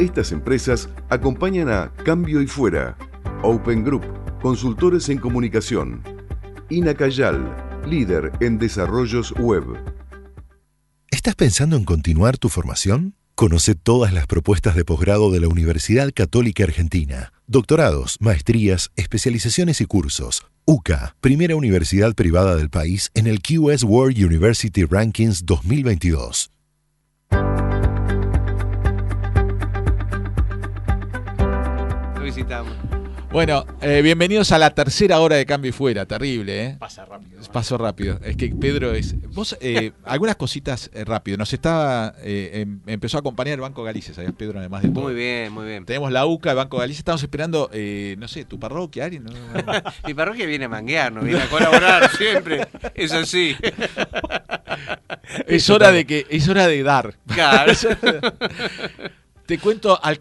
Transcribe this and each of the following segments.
Estas empresas acompañan a Cambio y Fuera, Open Group, consultores en comunicación, Inacayal, líder en desarrollos web. ¿Estás pensando en continuar tu formación? Conoce todas las propuestas de posgrado de la Universidad Católica Argentina. Doctorados, maestrías, especializaciones y cursos. UCA, primera universidad privada del país en el QS World University Rankings 2022. Lo visitamos. Bueno, bienvenidos a la tercera hora de Cambio y Fuera. Terrible, ¿eh? Pasa rápido. Pasó rápido. Es que Pedro es... Vos, algunas cositas rápido. Nos estaba... empezó a acompañar el Banco Galicia, ¿sabías, Pedro? Además de todo. Muy bien, muy bien. Tenemos la UCA, el Banco Galicia. Estamos esperando, no sé, tu parroquia, alguien, ¿no? Mi parroquia viene a manguear, no viene a colaborar siempre. Eso sí. Es hora de dar. Claro. Te cuento al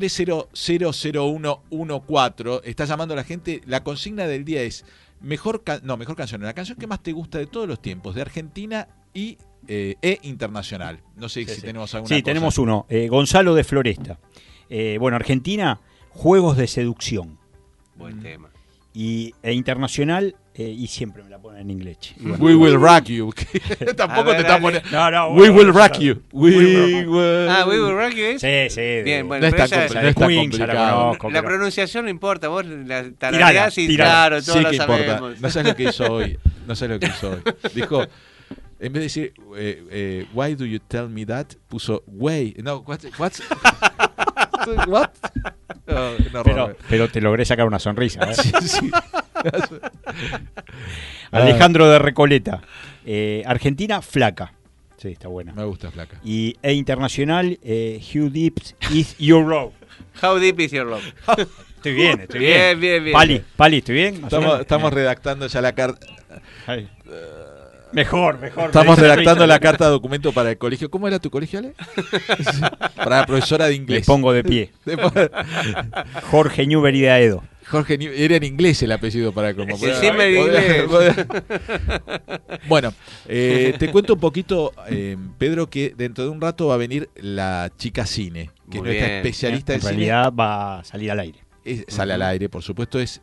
43000114. Está llamando a la gente. La consigna del día es mejor canción. La canción que más te gusta de todos los tiempos, de Argentina e internacional. No sé si tenemos alguna cosa. Sí, tenemos uno. Gonzalo de Floresta. Bueno, Argentina, Juegos de Seducción. Buen tema. E internacional, y siempre me la ponen en inglés. Bueno, We Will Rock You. Tampoco te está poniendo. No, We Will Rock You. We Will Rock You es. Sí. Bien, bueno, no pero está esa, complicado. la pronunciación no importa, vos la tarareás y claro, todos sí la que sabemos. importa. No sabes lo que hizo hoy. Dijo, en vez de decir why do you tell me that, puso way. No, what's what? Pero te logré sacar una sonrisa, ¿eh? Sí. Alejandro de Recoleta. Argentina, Flaca. Sí, está buena. Me gusta Flaca. E internacional, How Deep Is Your Love. How Deep Is Your Love. Estoy bien. Bien. Pali, ¿estoy bien? Estamos redactando ya la carta. Mejor. Estamos redactando la carta de documento para el colegio. ¿Cómo era tu colegio, Ale? Para la profesora de inglés. Le pongo de pie. Jorge Newbery de Aedo. Jorge, era en inglés el apellido para como. Sí, en inglés. Bueno, te cuento un poquito, Pedro, que dentro de un rato va a venir la chica cine, que es nuestra especialista en de cine. En realidad va a salir al aire. Sale al aire, por supuesto, es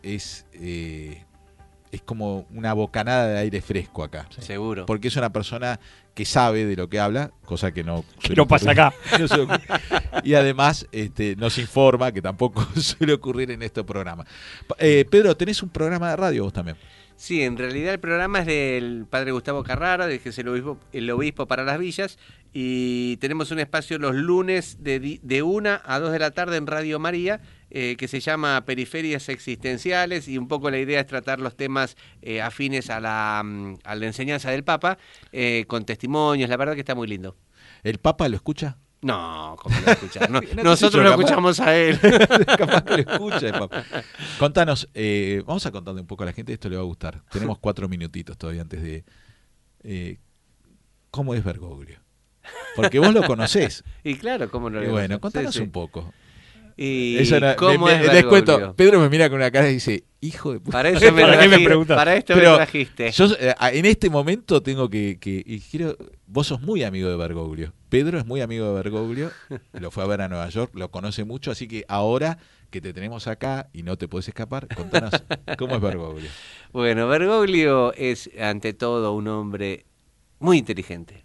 como una bocanada de aire fresco acá. Sí. Seguro. Porque es una persona que sabe de lo que habla, cosa que no pasa acá. Y además nos informa, que tampoco suele ocurrir en este programa. Pedro, ¿tenés un programa de radio vos también? Sí, en realidad el programa es del padre Gustavo Carrara, de que es el obispo para las villas, y tenemos un espacio los lunes de 1 a 2 de la tarde en Radio María, que se llama Periferias Existenciales, y un poco la idea es tratar los temas afines a la enseñanza del Papa, con testimonios. La verdad que está muy lindo. ¿El Papa lo escucha? No, ¿cómo lo escucha? No, nosotros lo escuchamos a él. Capaz que lo escucha el Papa. Contanos, vamos a contarle un poco a la gente, esto le va a gustar. Tenemos 4 minutitos todavía antes de... ¿Cómo es Bergoglio? Porque vos lo conocés. Y claro, ¿cómo no lo bueno, conocés? contanos Sí. un poco. Y ¿Cómo es les cuento, Pedro me mira con una cara y dice, hijo de puta. Para eso me preguntas? Para esto Pero me trajiste. Yo en este momento tengo y quiero, vos sos muy amigo de Bergoglio. Pedro es muy amigo de Bergoglio, lo fue a ver a Nueva York, lo conoce mucho, así que ahora que te tenemos acá y no te podés escapar, contanos cómo es Bergoglio. Bueno, Bergoglio es ante todo un hombre muy inteligente,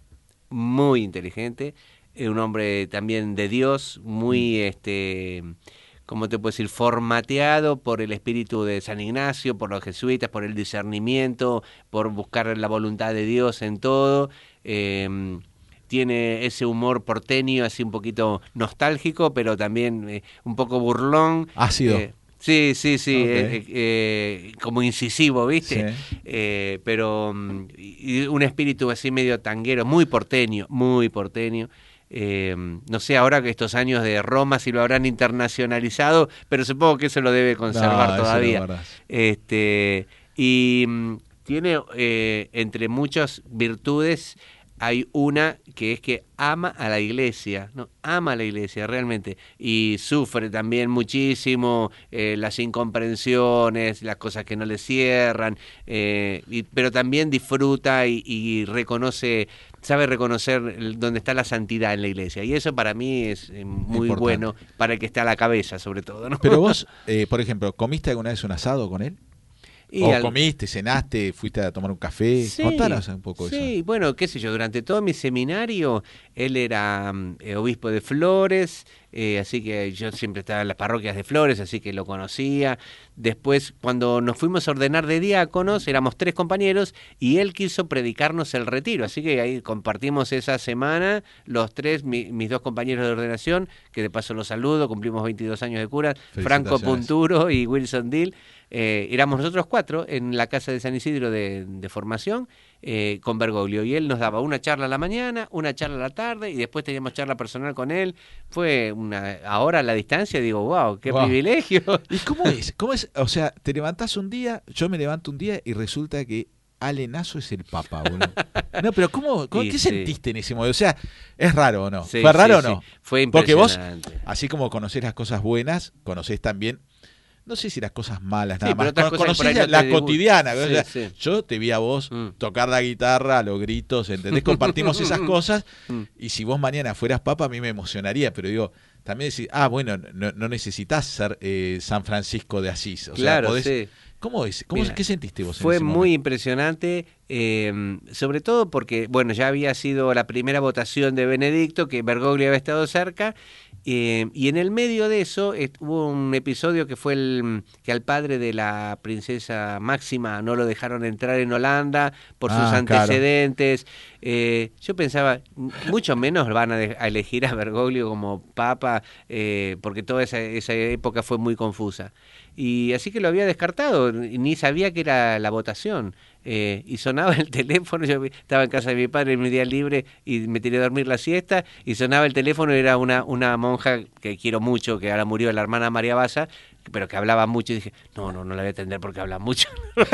un hombre también de Dios, muy, ¿cómo te puedo decir?, formateado por el espíritu de San Ignacio, por los jesuitas, por el discernimiento, por buscar la voluntad de Dios en todo. Tiene ese humor porteño, así un poquito nostálgico, pero también un poco burlón. Ácido. Sí, Okay. Como incisivo, ¿viste? Sí. Pero y un espíritu así medio tanguero, muy porteño. No sé ahora que estos años de Roma si lo habrán internacionalizado, pero supongo que eso lo debe conservar todavía. Y tiene, entre muchas virtudes, hay una que es que ama a la iglesia, ¿no? Ama a la iglesia realmente, y sufre también muchísimo las incomprensiones, las cosas que no le cierran, pero también disfruta y reconoce, sabe reconocer dónde está la santidad en la iglesia, y eso para mí es muy Importante. bueno para el que está a la cabeza, sobre todo, ¿no? Pero vos, por ejemplo, ¿comiste alguna vez un asado con él? Y ¿O comiste, cenaste, fuiste a tomar un café? Sí, Contanos un poco eso. sí, bueno, qué sé yo, durante todo mi seminario, él era obispo de Flores, así que yo siempre estaba en las parroquias de Flores, así que lo conocía. Después, cuando nos fuimos a ordenar de diáconos, éramos 3 compañeros, y él quiso predicarnos el retiro, así que ahí compartimos esa semana, los 3, mis 2 compañeros de ordenación, que de paso los saludo, cumplimos 22 años de cura, Franco Punturo y Wilson Dill. Éramos nosotros 4 en la casa de San Isidro de formación, con Bergoglio, y él nos daba una charla a la mañana, una charla a la tarde, y después teníamos charla personal con él. Fue ahora a la distancia digo, wow, qué privilegio. ¿Y cómo es? O sea, te levantás un día, yo me levanto un día y resulta que Alenazo es el Papa, boludo. No, pero ¿qué sentiste en ese momento? O sea, ¿es raro o no? Sí, ¿Fue raro o sí, no? sí. Fue impresionante. Porque vos, así como conocés las cosas buenas, conocés también, no sé si las cosas malas, Sí, nada pero más. otras cosas por ahí Conocés no la te cotidiana. Sí, O sea, sí. yo te vi a vos tocar la guitarra a los gritos, ¿entendés? Compartimos esas cosas, y si vos mañana fueras Papa, a mí me emocionaría, pero digo, también decir, bueno, no necesitas ser San Francisco de Asís. O Claro, sea, podés, sí. ¿Cómo es? Mira, ¿Qué sentiste vos en fue ese muy momento? impresionante, sobre todo porque, bueno, ya había sido la primera votación de Benedicto, que Bergoglio había estado cerca, y en el medio de eso hubo un episodio que fue que al padre de la princesa Máxima no lo dejaron entrar en Holanda por sus antecedentes. Claro. Yo pensaba, mucho menos van a elegir a Bergoglio como papa, porque toda esa época fue muy confusa. Y así que lo había descartado, ni sabía que era la votación. Y sonaba el teléfono, yo estaba en casa de mi padre en mi día libre y me tiré a dormir la siesta, y sonaba el teléfono, y era una monja que quiero mucho, que ahora murió, la hermana María Baza, pero que hablaba mucho, y dije, no la voy a atender porque habla mucho.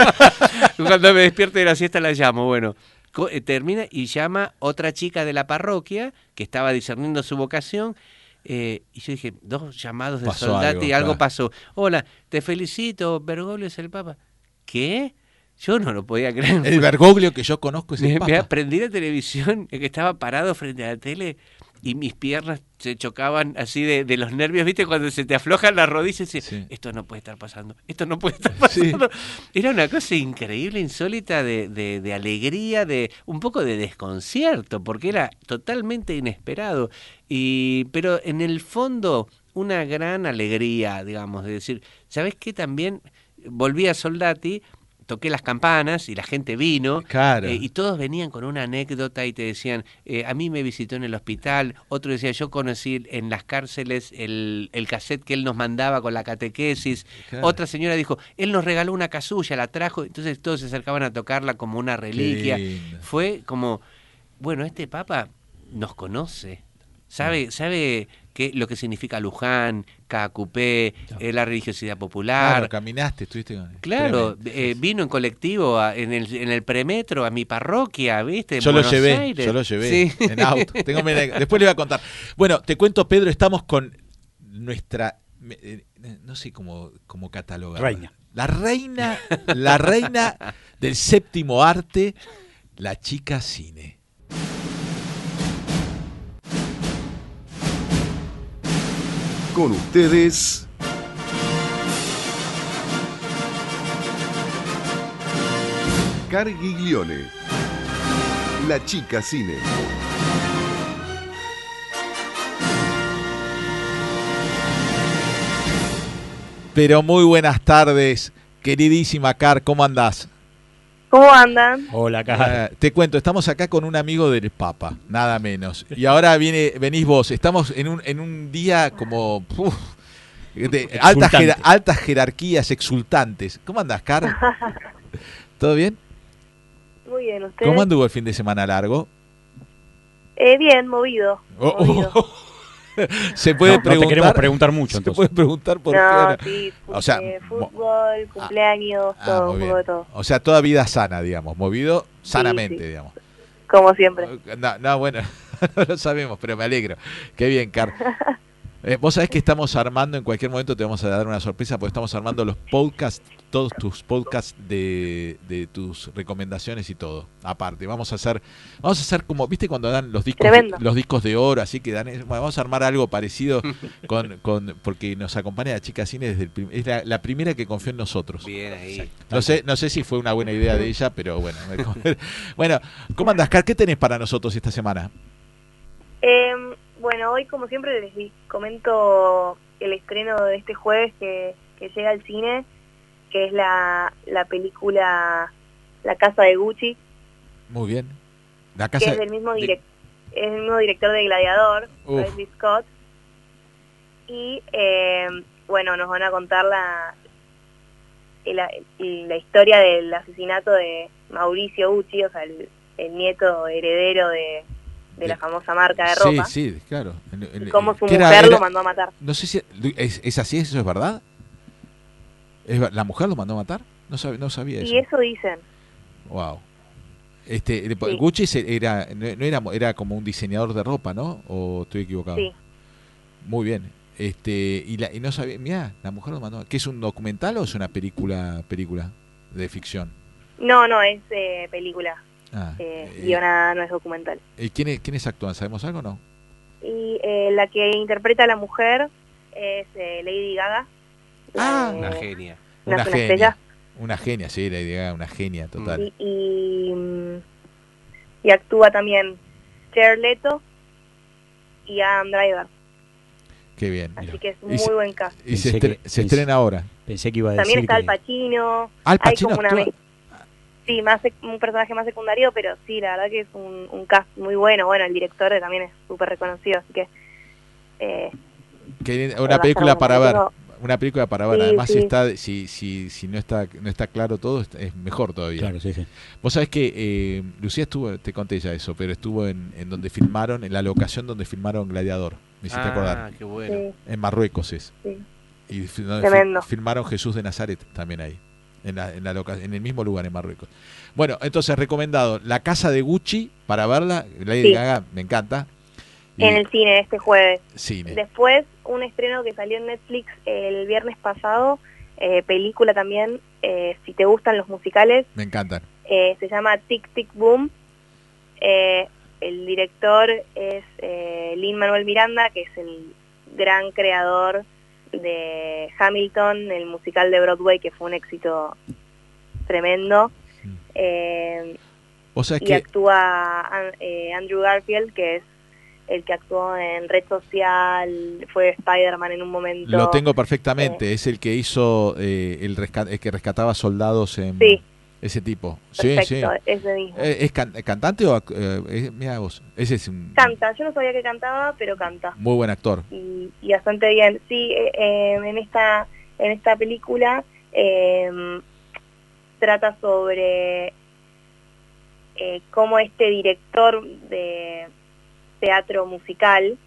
Cuando me despierto de la siesta la llamo, bueno. Termina y llama otra chica de la parroquia que estaba discerniendo su vocación. Y yo dije, 2 llamados de Soldati, algo pasó. Hola, te felicito, Bergoglio es el Papa. ¿Qué? Yo no lo podía creer. El Bergoglio que yo conozco es el Papa. Me aprendí la televisión, que estaba parado frente a la tele, y mis piernas se chocaban así de los nervios, ¿viste? Cuando se te aflojan las rodillas, y sí. Esto no puede estar pasando, esto no puede estar pasando. Sí. Era una cosa increíble, insólita, de alegría, de un poco de desconcierto, porque era totalmente inesperado. Pero en el fondo, una gran alegría, digamos, de decir, ¿sabés qué? También volví a Soldati, toqué las campanas y la gente vino, claro. Y todos venían con una anécdota y te decían, a mí me visitó en el hospital, otro decía, yo conocí en las cárceles el cassette que él nos mandaba con la catequesis, claro. Otra señora dijo, él nos regaló una casulla, la trajo, entonces todos se acercaban a tocarla como una reliquia. Fue como, bueno, este Papa nos conoce, sabe lo que significa Luján, Cacupé, la religiosidad popular. Claro, caminaste, estuviste con él. Claro, vino en colectivo en el premetro a mi parroquia, ¿viste? Yo lo llevé, sí. En auto. Después le voy a contar. Bueno, te cuento, Pedro, estamos con nuestra, no sé cómo catalogar. Reina. La reina del séptimo arte, la chica cine. Con ustedes, Cargiglione, la chica cine. Pero muy buenas tardes, queridísima Car, ¿cómo andás? ¿Cómo andan? Hola, Car. Te cuento, estamos acá con un amigo del Papa, nada menos. Y ahora venís vos, estamos en un día como de altas jerarquías exultantes. ¿Cómo andás, Car? ¿Todo bien? Muy bien, ¿usted? ¿Cómo anduvo el fin de semana largo? Bien, movido. Se puede preguntar. No te queremos preguntar mucho, entonces. Se puede preguntar por qué. Sí, o sea, fútbol, cumpleaños, todo, un poco de todo. O sea, toda vida sana, digamos, movido sanamente, sí. digamos. como siempre. No, bueno, no lo sabemos, pero me alegro. Qué bien, Car. Vos sabés que estamos armando, en cualquier momento te vamos a dar una sorpresa, porque estamos armando los podcasts, todos tus podcasts de tus recomendaciones y todo. Aparte, vamos a hacer como, ¿viste cuando dan los discos de oro, así que dan, bueno, vamos a armar algo parecido porque nos acompaña la chica cine desde es la primera que confió en nosotros. Bien ahí. No sé si fue una buena idea de ella, pero bueno. Bueno, ¿cómo andás, Car? ¿Qué tenés para nosotros esta semana? Bueno, hoy como siempre les comento el estreno de este jueves que llega al cine, que es la película La Casa de Gucci. Muy bien. Que es del mismo director de Gladiador, Ridley Scott. Y bueno, nos van a contar la historia del asesinato de Mauricio Gucci, o sea, el nieto heredero de la famosa marca de ropa. Sí, claro. Y cómo su mujer lo mandó a matar. No sé si es así, ¿eso es verdad? ¿La mujer lo mandó a matar? No sabía eso. Y eso dicen. Wow. Sí. Gucci era como un diseñador de ropa, ¿no? ¿O estoy equivocado? Sí. Muy bien. Y no sabía, mirá, la mujer lo mandó. ¿Qué es un documental o es una película de ficción? No, es película. Guionada, no es documental. ¿Quiénes actúan? ¿Sabemos algo o no? Y la que interpreta a la mujer es Lady Gaga. Una genia. Una estrella. Una genia, sí, Lady Gaga, una genia total. Y actúa también Jared Leto y Adam Driver. Qué bien. Así mira. que es muy buen cast. Y se estrena ahora. Pensé que iba a decir también está que... Al Pacino. ¿Al Pacino hay como actúa? Sí, un personaje más secundario, pero sí, la verdad que es un cast muy bueno. Bueno, el director también es súper reconocido, así que... una película para ver. Una película para ver. Sí, Además, sí. si no está claro todo, es mejor todavía. Claro, sí. Vos sabés que Lucía te conté ya eso, pero estuvo en donde filmaron, en la locación donde filmaron Gladiador. Me hiciste acordar. Qué bueno. Sí. En Marruecos es. Sí. Y Tremendo. filmaron Jesús de Nazaret también ahí. En el mismo lugar en Marruecos. Bueno, entonces recomendado La Casa de Gucci para verla. Lady Gaga me encanta. En el cine este jueves. Cine. Después un estreno que salió en Netflix el viernes pasado, película también, si te gustan los musicales. Me encantan. Se llama Tic Tic Boom. El director es Lin-Manuel Miranda, que es el gran creador de Hamilton, el musical de Broadway, que fue un éxito tremendo. ¿Vos sabés y que actúa Andrew Garfield, que es el que actuó en Red Social, fue Spider-Man en un momento. Lo tengo perfectamente, es el que hizo el que rescataba soldados en... Sí. Ese tipo. Perfecto, sí. ese mismo. ¿Es cantante o...? Mira vos, ese es un... Canta, yo no sabía que cantaba, pero canta. Muy buen actor. Y bastante bien. Sí, en esta película trata sobre cómo este director de teatro musical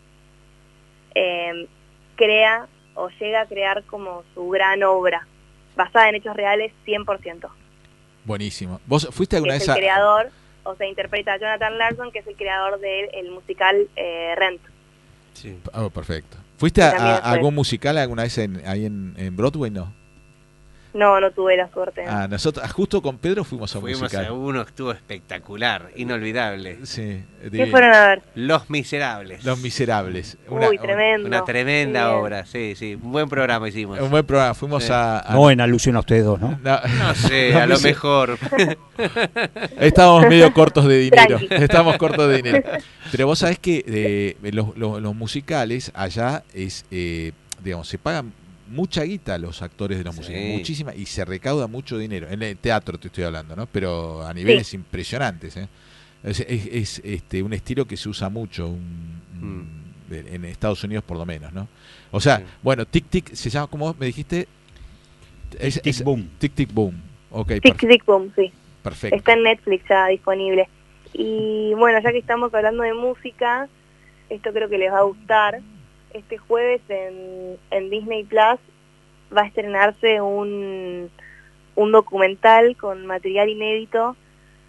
crea o llega a crear como su gran obra, basada en hechos reales 100%. Buenísimo. ¿Vos fuiste alguna vez a...? Es el creador, o sea, interpreta a Jonathan Larson, que es el creador del musical Rent. Sí. Oh, perfecto. ¿Fuiste a algún musical alguna vez ahí en Broadway, no? No tuve la suerte. Ah, nosotros justo con Pedro fuimos a un musical. Fuimos a uno que estuvo espectacular, inolvidable. Sí. ¿Qué fueron a ver? Los Miserables. Los Miserables. Tremendo. Una tremenda obra, sí. Un buen programa hicimos. Un buen programa. Fuimos a... No en alusión a ustedes dos, ¿no? No sé, a lo mejor. Estábamos medio cortos de dinero. Estamos cortos de dinero. Pero vos sabés que los musicales allá es, digamos, se pagan mucha guita a los actores de los musicales, muchísima, y se recauda mucho dinero. En el teatro te estoy hablando, ¿no? Pero a niveles impresionantes, ¿eh? Es un estilo que se usa mucho en Estados Unidos por lo menos, ¿no? O sea, bueno, Tic Tic se llama, ¿cómo me dijiste? Tic Tic Boom. Tic Tic Boom. Okay, Tic Tic Boom, sí. Perfecto. Está en Netflix ya disponible. Y bueno, ya que estamos hablando de música, esto creo que les va a gustar. Este jueves en Disney Plus va a estrenarse un documental con material inédito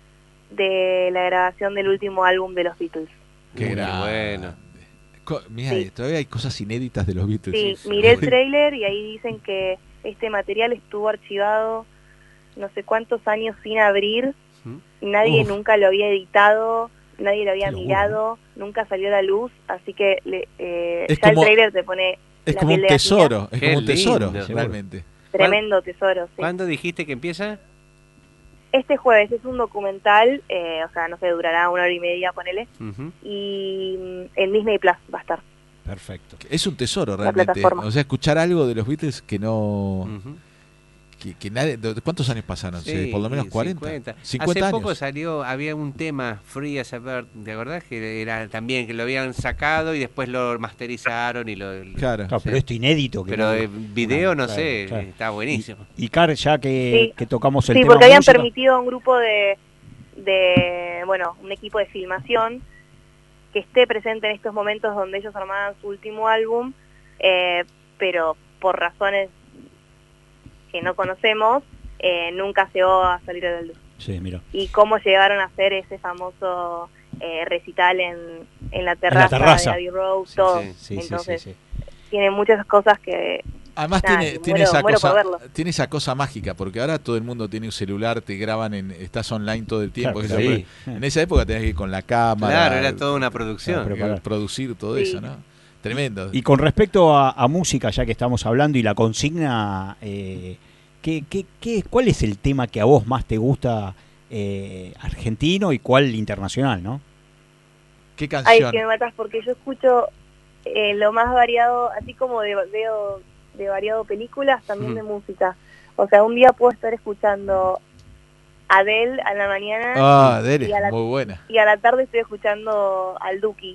de la grabación del último álbum de los Beatles. Qué Muy grande. bueno. Mira, Sí. todavía hay cosas inéditas de los Beatles. Sí, miré el tráiler y ahí dicen que este material estuvo archivado no sé cuántos años sin abrir, nadie Uf. nunca lo había editado, nadie lo había Qué locura, mirado, nunca salió a la luz, así que Es ya como- el tráiler te pone Es la como piel un de tesoro, gallina. es Qué como un tesoro, lindo. realmente. Tremendo tesoro, sí. ¿Cuándo dijiste que empieza? Este jueves es un documental, o sea, no sé, durará 1 hora y media, ponele, Ujú. y en Disney Plus va a estar. Perfecto. Es un tesoro La realmente. plataforma. O sea, escuchar algo de los Beatles que no... Ujú. Que nadie, ¿cuántos años pasaron? Sí, por lo menos 40. 50 Hace poco años. salió, había un tema, Free as a Bird, ¿te acordás? Que era también, que lo habían sacado y después lo masterizaron y lo... Claro. Claro, pero esto inédito. Que Pero no- en video, no Claro, sé, claro. está buenísimo. Y Car, ya que Sí. tocamos el Sí, tema porque habían música, permitido a un grupo bueno, un equipo de filmación que esté presente en estos momentos donde ellos armaban su último álbum, pero por razones que no conocemos, nunca llegó a salir a la luz. Sí, mira. Y cómo llegaron a hacer ese famoso recital en la terraza, terraza. de Abbey Road, Sí, todo. Sí, Entonces, sí. tiene muchas cosas que... Además Nada, tiene esa muero por cosa, verlo. tiene esa cosa mágica, porque ahora todo el mundo tiene un celular, te graban, estás online todo el tiempo. Claro, que sí. En esa época tenías que ir con la cámara. Claro, era toda una producción. Claro, preparar. Producir todo Sí. eso, ¿no? Tremendo. Y con respecto a música, ya que estamos hablando, y la consigna, ¿cuál es el tema que a vos más te gusta argentino y cuál internacional, no? ¿Qué Ay, canción? que me matas porque yo escucho lo más variado, así como veo de variado películas, también de música. O sea, un día puedo estar escuchando Adele a la mañana Ah, Adele, y a la- muy buena. y a la tarde estoy escuchando al Duki.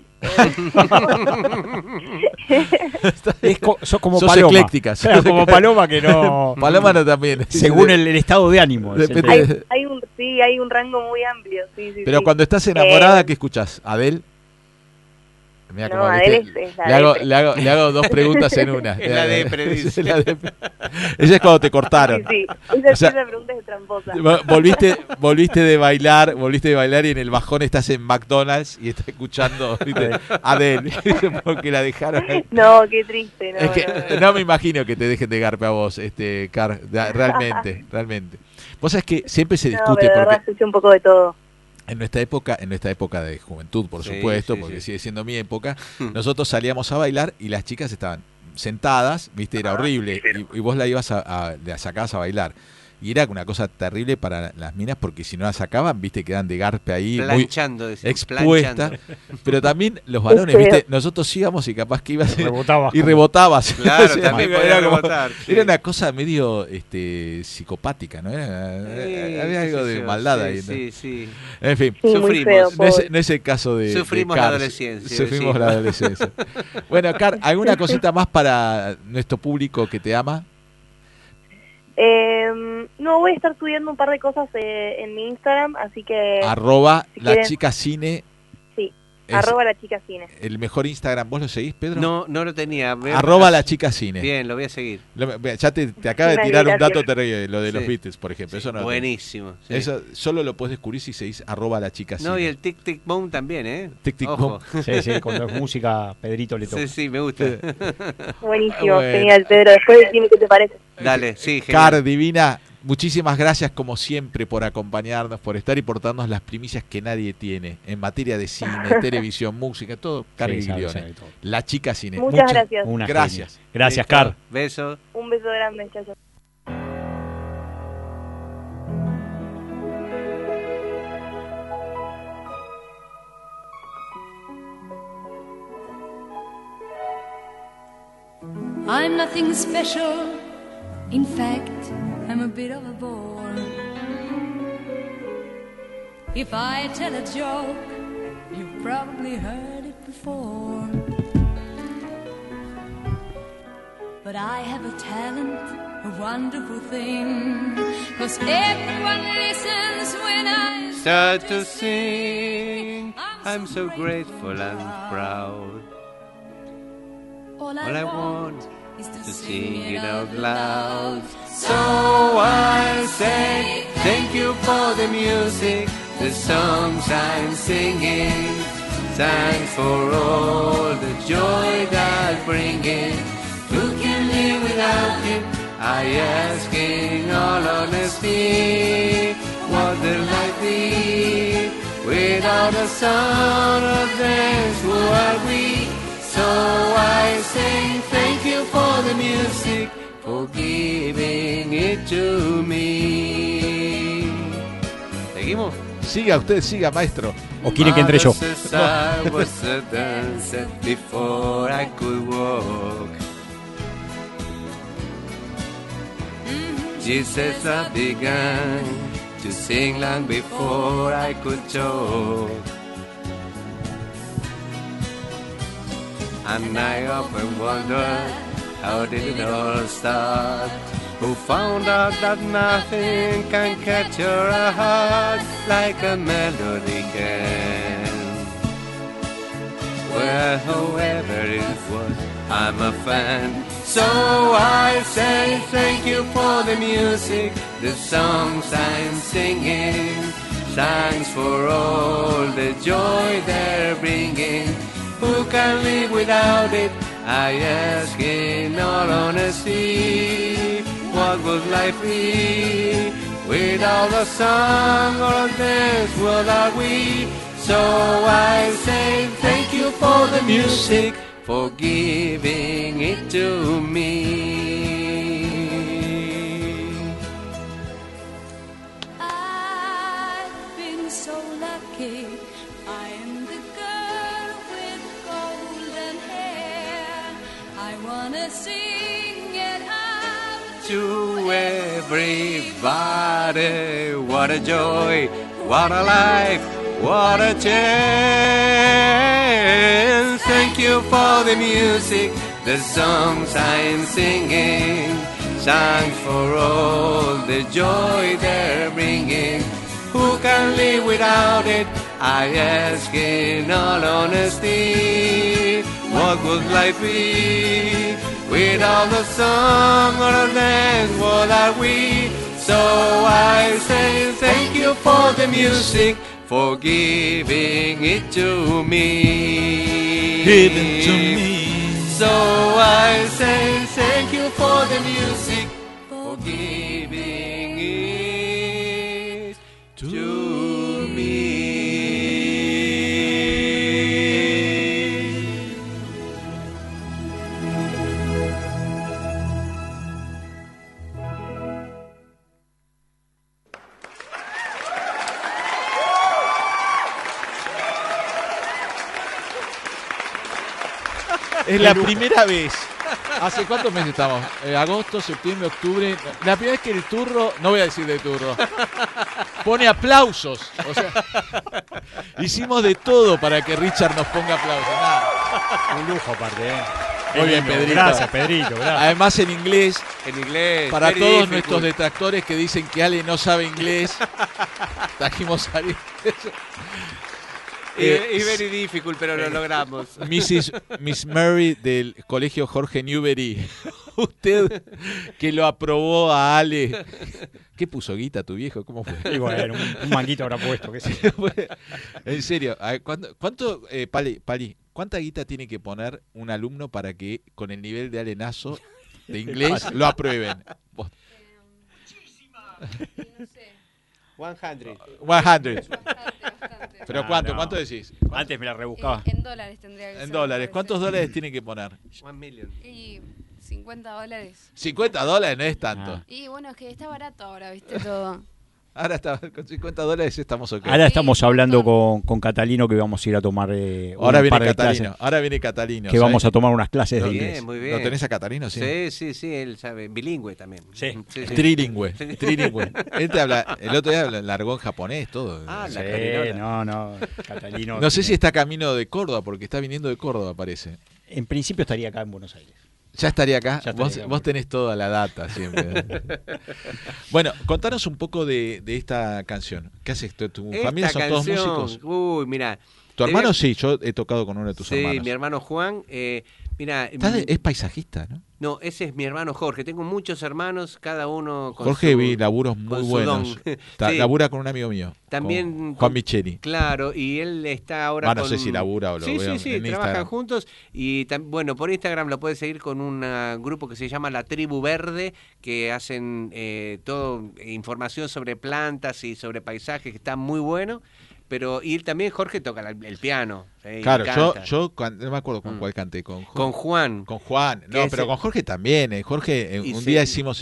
Sos como Sos Paloma. ecléctica, sos Claro, como ecléctica. Paloma que no... Paloma no también. según el estado de ánimo. es el Depende. tema. hay un rango muy amplio, sí, sí. Pero sí. cuando estás enamorada, ¿qué escuchas? ¿Adele? Mirá No, cómo, Adele ¿viste? es la le, hago, depre. le hago dos preguntas en una. Es la depre, dice. Es la depre. Ella es cuando te cortaron. Sí, sí. Esa, O sea, esa pregunta es tramposa. Volviste de bailar y en el bajón estás en McDonald's y estás escuchando, ¿viste? Adele, porque la dejaron ahí. No, qué triste. No, Es que no. no me imagino que te dejen de garpe a vos, Car, realmente. Vos sabés que siempre se No, discute pero de verdad porque escuché un poco de todo. en nuestra época de juventud, por Sí, supuesto, sí, porque sí. sigue siendo mi época, nosotros salíamos a bailar y las chicas estaban sentadas, viste, era horrible, y vos la ibas la sacabas a bailar. Y era una cosa terrible para las minas porque si no la sacaban, viste, quedan de garpe ahí, muy Planchando, decimos, expuesta. planchando. Pero también los varones, Qué feo. viste, nosotros íbamos y capaz que ibas Rebotaba. y rebotabas. Claro, O sea, también podía era, como- rebotar, sí. era una cosa medio psicopática, ¿no? Sí, Había algo qué sé de yo, maldad sí, ahí, ¿no? Sí, sí. En fin. Sí, muy Sufrimos. feo, No es, pobre. no es el caso de Sufrimos de la Car. adolescencia, Sufrimos sí. la adolescencia. Bueno, Car, ¿alguna cosita más para nuestro público que te ama? No, voy a estar subiendo un par de cosas en mi Instagram, así que Arroba si la quieren- chica cine. sí, Es arroba la chica cine. el mejor Instagram. ¿Vos lo seguís, Pedro? No lo tenía. Arroba la chica cine. Bien, lo voy a seguir. Ya te acaba de Una tirar un gracia. dato terrible, lo de los Sí. Beatles, por ejemplo. Eso no lo tenés. Buenísimo. sí. Eso solo lo puedes descubrir si seguís arroba la chica No, cine. y el Tic Tic Boom también, ¿eh? Tic Tic Ojo. Boom. Sí, cuando es música, Pedrito le toca. Sí, sí, me gusta. Buenísimo, Bueno. genial, Pedro. Después decime qué te parece. Dale, sí, genial. Car, divina, muchísimas gracias como siempre por acompañarnos, por estar y por darnos las primicias que nadie tiene en materia de cine, televisión, música, todo. Car Sí, sabe Giglione. todo. La chica cine. Muchas gracias. Una Gracias. genia. Gracias, Listo. Car. Beso. Un beso grande, chao, chao. I'm nothing special. In fact, I'm a bit of a bore. If I tell a joke, you've probably heard it before. But I have a talent, a wonderful thing. 'Cause everyone listens when I Start to sing. I'm so grateful and proud. All All I want is to sing it out loud. So I say thank you for the music, the songs I'm singing. Thanks for all the joy that's bringing. Who can live without it? I ask in all honesty. What will life be without the sound of dance? Who are we? So I say thank you for the music, for giving it to me. ¿Seguimos? Siga usted, siga, maestro. ¿O quiere que entre yo? I was a dancer before I could walk. Jesus, I began to sing long before I could talk. And I often wondered, how did it all start? Who found out that nothing can capture a heart like a melody can? Well, whoever it was, I'm a fan. So I say thank you for the music, the songs I'm singing. Thanks for all the joy they're bringing. Who can live without it? I ask in all honesty. What would life be without a song or a dance? What are we? So I say thank you for the music, for giving it to me. I've been so lucky. I am the girl with golden hair. I wanna sing it out To everybody, what a joy, what a life, what a chance. Thank you for the music, the songs I'm singing. Thanks for all the joy they're bringing. Who can live without it? I ask in all honesty. What would life be without the song or the dance? What are we? So I say thank you for the music, for giving it to me. Give it to me. So I say thank you for the music, for giving it to me. Es la primera vez. ¿Hace cuántos meses estamos? Agosto, septiembre, octubre. La primera vez que el turro, no voy a decir de turro, pone aplausos. O sea, hicimos de todo para que Richard nos ponga aplausos. Nada. Un lujo aparte, Muy bien, Pedrito. Gracias, Pedrito. Gracias. Además en inglés. En inglés. Para very todos difficult. nuestros detractores que dicen que Ale no sabe inglés, trajimos a Ale. Y very difficult, pero lo logramos. Miss Mary del colegio Jorge Newbery, usted que lo aprobó a Ale. ¿Qué puso, guita, tu viejo? ¿Cómo fue? Y bueno, un manguito habrá puesto, qué sé. En serio, a ver, ¿cuánto Pali, cuánta guita tiene que poner un alumno para que con el nivel de alenazo de inglés lo aprueben? Vos. No sé. 100. 100. Bastante. ¿Pero Ah, cuánto? no. ¿Cuánto decís? Antes me la rebuscaba. En dólares tendría que ser. En dólares. me ¿Cuántos parece. dólares tiene que poner? 1 million. Y $50. $50 no es tanto. Ah. Y bueno, es que está barato ahora, viste todo. Ahora está, con $50 estamos ok. Ahora estamos hablando con Catalino que vamos a ir a tomar Ahora un viene par de Catalino. clases, Ahora viene Catalino. que ¿sabes? vamos a tomar unas clases de Bien, inglés. muy bien. ¿Lo tenés a Catalino? Sí. Sí, él sabe. Bilingüe también. Sí. Trilingüe. Él te habla, el otro día largó en japonés, todo. Ah, la Sí, carinola. no, Catalino. No sé si tiene- está camino de Córdoba, porque está viniendo de Córdoba, parece. En principio estaría acá en Buenos Aires. Ya estaría acá. Ya estaría acá. Vos tenés toda la data siempre. Bueno, contanos un poco de esta canción. ¿Qué haces? ¿Tu familia son todos músicos? Uy, mira. ¿Tu hermano? Sí, yo he tocado con uno de tus Sí, hermanos. mi hermano Juan. Mira, Es paisajista, ¿no? no, ese es mi hermano Jorge. Tengo muchos hermanos, cada uno con Jorge su, vi laburos muy con su buenos. don. Sí. Labura con un amigo mío. También con Juan Micheli. Claro, y él está ahora No con... sé si labura o lo Sí, veo sí, sí, en trabajan Instagram. juntos. Y bueno, por Instagram lo puedes seguir con un grupo que se llama La Tribu Verde, que hacen todo información sobre plantas y sobre paisajes, que está muy bueno. Pero y también Jorge toca el piano. Claro, y canta. yo no me acuerdo con cuál canté. Con Juan. Con Juan. No, Que pero ese- con Jorge también. Jorge, un se- día hicimos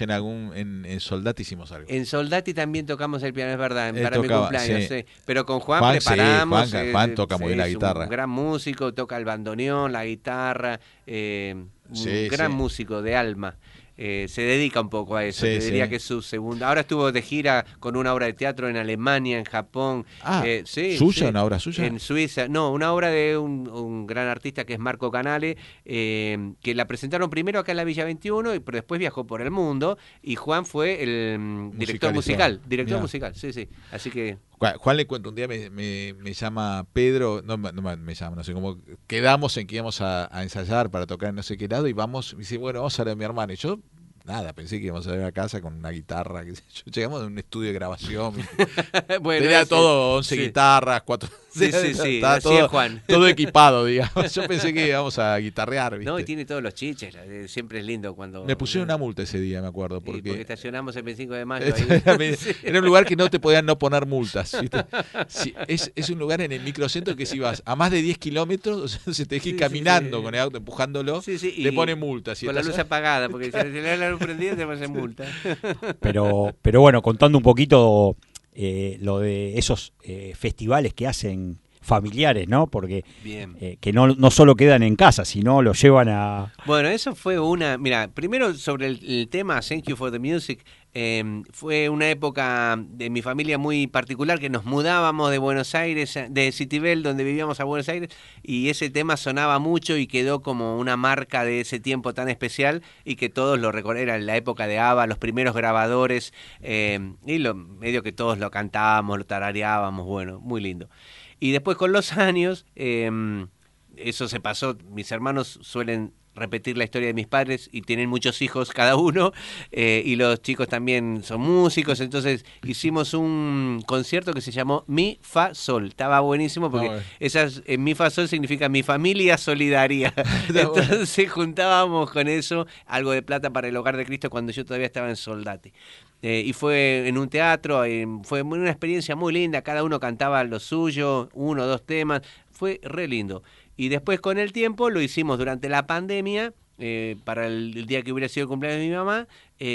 en Soldati hicimos algo. En Soldati también tocamos el piano, es verdad, Él para mi tocaba, cumpleaños. sí. Sí. Pero con Juan, Juan, sí, preparamos. Juan toca muy bien la es guitarra. Un gran músico, toca el bandoneón, la guitarra. Un Sí, gran sí. músico de alma. Se dedica un poco a eso. Sí, Te diría sí. que es su segunda. Ahora estuvo de gira con una obra de teatro en Alemania, en Japón. Sí, ¿suya? sí. ¿Una obra suya? En Suiza. No, una obra de un gran artista que es Marco Canale, que la presentaron primero acá en la Villa 21, pero después viajó por el mundo. Y Juan fue el director musical. Director Mirá. musical, sí, sí. Así que... Juan le cuento, un día me llama Pedro, no me llama, no sé cómo, quedamos en que íbamos a ensayar para tocar en no sé qué lado y vamos, me dice, bueno, vamos a ver a mi hermano. Y yo, nada, pensé que íbamos a ir a casa con una guitarra, qué sé yo. Llegamos a un estudio de grabación, bueno, tenía ese- todo, 11 sí. guitarras, 4... Sí, sí, sí, estaba así es todo, Juan. todo equipado, digamos. Yo pensé que íbamos a guitarrear, ¿viste? No, y tiene todos los chiches. Siempre es lindo cuando... Me pusieron una multa ese día, me acuerdo, porque porque... estacionamos el 25 de mayo ahí. Sí. Era un lugar que no te podían no poner multas. ¿Viste? Sí, es un lugar en el microcentro que si vas a más de 10 kilómetros, o sea, se te deja ir Sí, caminando sí. con el auto, empujándolo, Sí, sí, te y pone multas. Si con la estás- luz apagada, porque si le da la luz prendida te ponen multa. Pero bueno, contando un poquito lo de esos festivales que hacen familiares, ¿no? Porque Bien. que no solo quedan en casa, sino lo llevan a... Bueno, eso fue una... Mira, primero sobre el tema Thank You for the Music, fue una época de mi familia muy particular, que nos mudábamos de Buenos Aires, de Citibel, donde vivíamos, a Buenos Aires, y ese tema sonaba mucho y quedó como una marca de ese tiempo tan especial y que todos lo recordaron. Era la época de ABBA, los primeros grabadores, y medio que todos lo cantábamos, lo tarareábamos, bueno, muy lindo. Y después con los años, eso se pasó, mis hermanos suelen repetir la historia de mis padres y tienen muchos hijos cada uno, y los chicos también son músicos, entonces hicimos un concierto que se llamó Mi Fa Sol. Estaba buenísimo porque Mi Fa Sol significa mi familia solidaria. Entonces juntábamos con eso algo de plata para el Hogar de Cristo cuando yo todavía estaba en Soldati. Y fue en un teatro, fue una experiencia muy linda, cada uno cantaba lo suyo, 1 o 2 temas, fue re lindo. Y después con el tiempo lo hicimos durante la pandemia, para el día que hubiera sido el cumpleaños de mi mamá,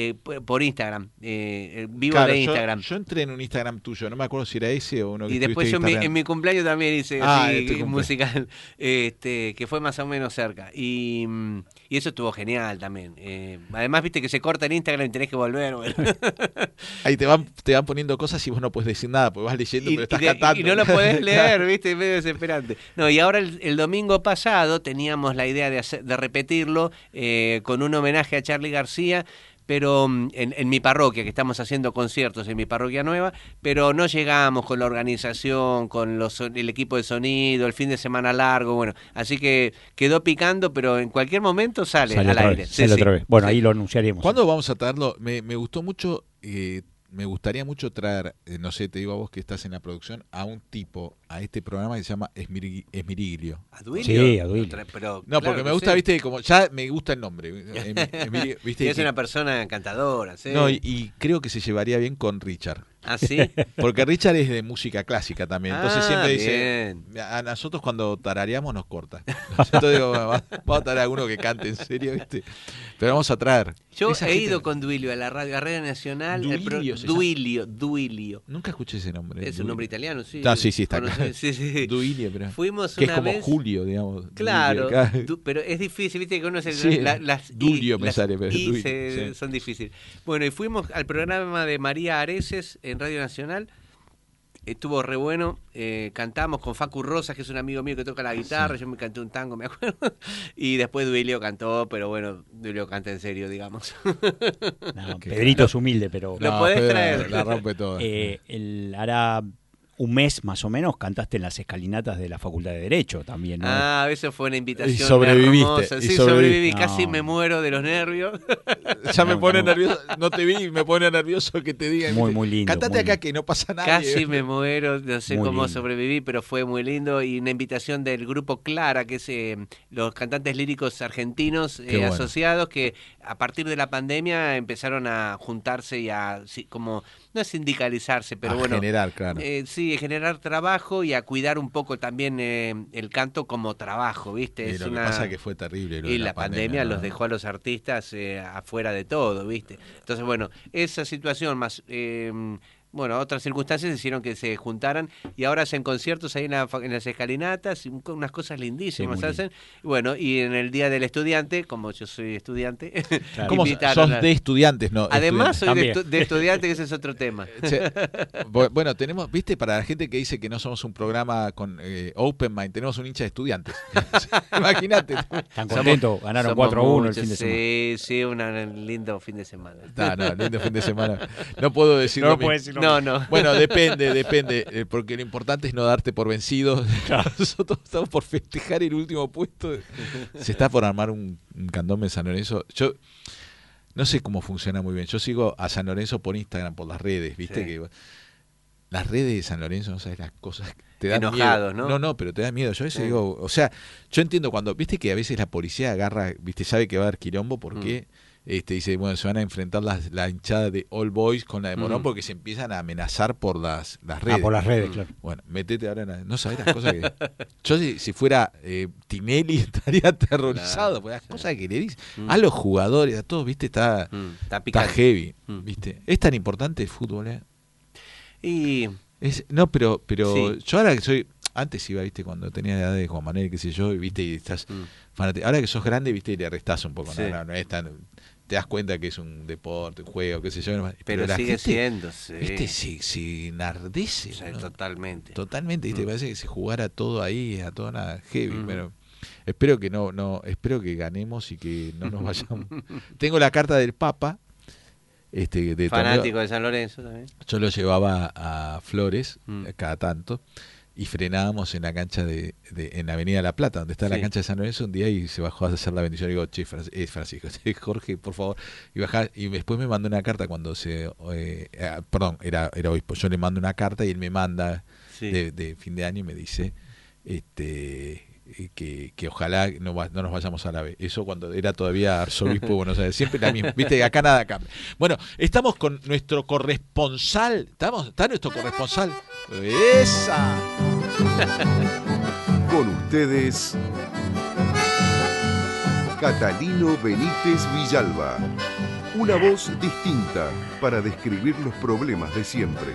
por Instagram, vivo Claro, de Instagram. Yo entré en un Instagram tuyo, no me acuerdo si era ese o uno que Y después yo estuviste en mi cumpleaños también hice tu musical, que fue más o menos cerca. Y eso estuvo genial también. Además, viste que se corta en Instagram y tenés que volver. Bueno. Ahí te van poniendo cosas y vos no puedes decir nada, porque vas leyendo, pero estás cantando. Y no lo podés leer, viste, es medio desesperante. No, y ahora el domingo pasado teníamos la idea de repetirlo con un homenaje a Charly García, pero en mi parroquia, que estamos haciendo conciertos en mi parroquia nueva, pero no llegamos con la organización, con el equipo de sonido, el fin de semana largo, bueno, así que quedó picando, pero en cualquier momento sale al otra aire. vez, sale otra vez. Bueno, Sí. ahí lo anunciaremos. ¿Cuándo vamos a traerlo? Me gustó mucho, me gustaría mucho traer, no sé, te digo a vos que estás en la producción, a un tipo, a este programa que se llama Esmiriglio. ¿A Duilio? Sí, a Duilio. Pero, No, claro porque me que gusta, sí. viste, como ya me gusta el nombre. ¿Viste? Y es una persona encantadora, sí. No, y creo que se llevaría bien con Richard. ¿Ah, sí? Porque Richard es de música clásica también. Entonces Ah, siempre dice, a nosotros cuando tarareamos nos corta. Entonces digo, vamos a traer a alguno que cante en serio, ¿viste? Pero vamos a traer. Yo Esa he gente- ido con Duilio a la Radio Nacional. Duilio se llama. Duilio. Nunca escuché ese nombre. Es un nombre italiano, sí. Ah, sí, está Conocí- claro. Sí, sí. Duilio, pero... Fuimos que es una como vez. Julio, digamos. Claro, Duilio, acá. pero es difícil, viste que uno se Sí, las Dulio I, me las sale, pero I Duilio, sí. son difíciles. Bueno, y fuimos al programa de María Areces en Radio Nacional. Estuvo re bueno, cantamos con Facu Rosas, que es un amigo mío que toca la guitarra, yo me canté un tango, me acuerdo, y después Duilio cantó, pero bueno, Duilio canta en serio, digamos. No, Pedrito es humilde, pero Lo podés Pedro traer. La rompe toda. él hará un mes más o menos cantaste en las escalinatas de la Facultad de Derecho también, ¿no? Ah, eso fue una invitación Y sobreviviste, hermosa. y Sí, sobreviví. sobreviví, casi No. me muero de los nervios. Ya me No, pone no. nervioso, no te vi y me pone nervioso que te digan. Muy, muy lindo, Cantate muy acá lindo. que no pasa nada. Casi me muero, no sé Muy cómo lindo. sobreviví, pero fue muy lindo. Y una invitación del grupo Clara, que es los cantantes líricos argentinos Qué bueno. asociados, que a partir de la pandemia empezaron a juntarse y a, como, no es sindicalizarse, pero A bueno. generar, claro. Sí, generar trabajo y a cuidar un poco también el canto como trabajo, ¿viste? Y Es lo que una... pasa es que fue terrible. Lo Y de la pandemia ¿no? los dejó a los artistas afuera de todo, ¿viste? Entonces, bueno, esa situación más, bueno, otras circunstancias hicieron que se juntaran y ahora hacen conciertos ahí en las escalinatas, y unas cosas lindísimas Sí, muy hacen. Bueno, y en el Día del Estudiante, como yo soy estudiante, Claro. ¿Cómo invitaron sos a- de estudiantes? No, Además soy También. de estudiante, que ese es otro tema. Bueno, tenemos, viste, para la gente que dice que no somos un programa con Open Mind, tenemos un hincha de estudiantes. Imagínate. Están contentos, ganaron Somos 4-1 el muchos, fin de semana. Sí, sí, un lindo fin de semana. No, lindo fin de semana. No puedo decir No lo lo puedo mismo. decir lo No, mismo. no. Bueno, depende, porque lo importante es no darte por vencido. Nosotros estamos por festejar el último puesto. Se está por armar un candombe en San Lorenzo. Yo no sé cómo funciona muy bien. Yo sigo a San Lorenzo por Instagram, por las redes, ¿viste? Sí. Que las redes de San Lorenzo, no sabes las cosas que te dan Enojados, miedo. ¿no? No, pero te da miedo. Yo a veces Sí. digo, o sea, yo entiendo cuando, viste que a veces la policía agarra, viste, sabe que va a haber quilombo porque dice, bueno, se van a enfrentar la hinchada de All Boys con la de Morón porque se empiezan a amenazar por las redes. Por las redes, claro. Bueno, métete ahora en no sabés las cosas que... Yo si fuera Tinelli estaría aterrorizado, Claro, por las sí. cosas que le dicen a los jugadores, a todos, viste, Está está picante. heavy, Mm. viste. Es tan importante el fútbol, Y No, pero Sí. yo ahora que soy... Antes iba, viste, cuando tenía la edad de Juan Manuel, qué sé yo, y, viste, y estás fanático. Ahora que sos grande, viste, y le restás un poco, Sí. no es tan... Te das cuenta que es un deporte, un juego, qué sé yo. pero la sigue gente, siendo, sí. viste, se enardece. Sí, ¿no? totalmente. Totalmente, ¿viste? Parece que se jugara todo ahí, a toda nada heavy, Ujú. pero espero que espero que ganemos y que no nos vayamos. Tengo la carta del Papa, de Fanático torneo. de San Lorenzo también. Yo lo llevaba a Flores Mm. cada tanto y frenábamos en la cancha en la Avenida La Plata, donde está la Sí. cancha de San Lorenzo, un día y se bajó a hacer la bendición y digo, che, Francisco, Jorge, por favor, y bajá, y después me mandó una carta cuando perdón, era obispo, yo le mando una carta y él me manda Sí. de fin de año y me dice que ojalá no nos vayamos a la B. Eso cuando era todavía arzobispo de Buenos Aires, siempre la misma, viste, acá nada cambia. Bueno, estamos con nuestro corresponsal, ¿está nuestro corresponsal? ¡Esa! Con ustedes, Catalino Benítez Villalba. Una voz distinta para describir los problemas de siempre.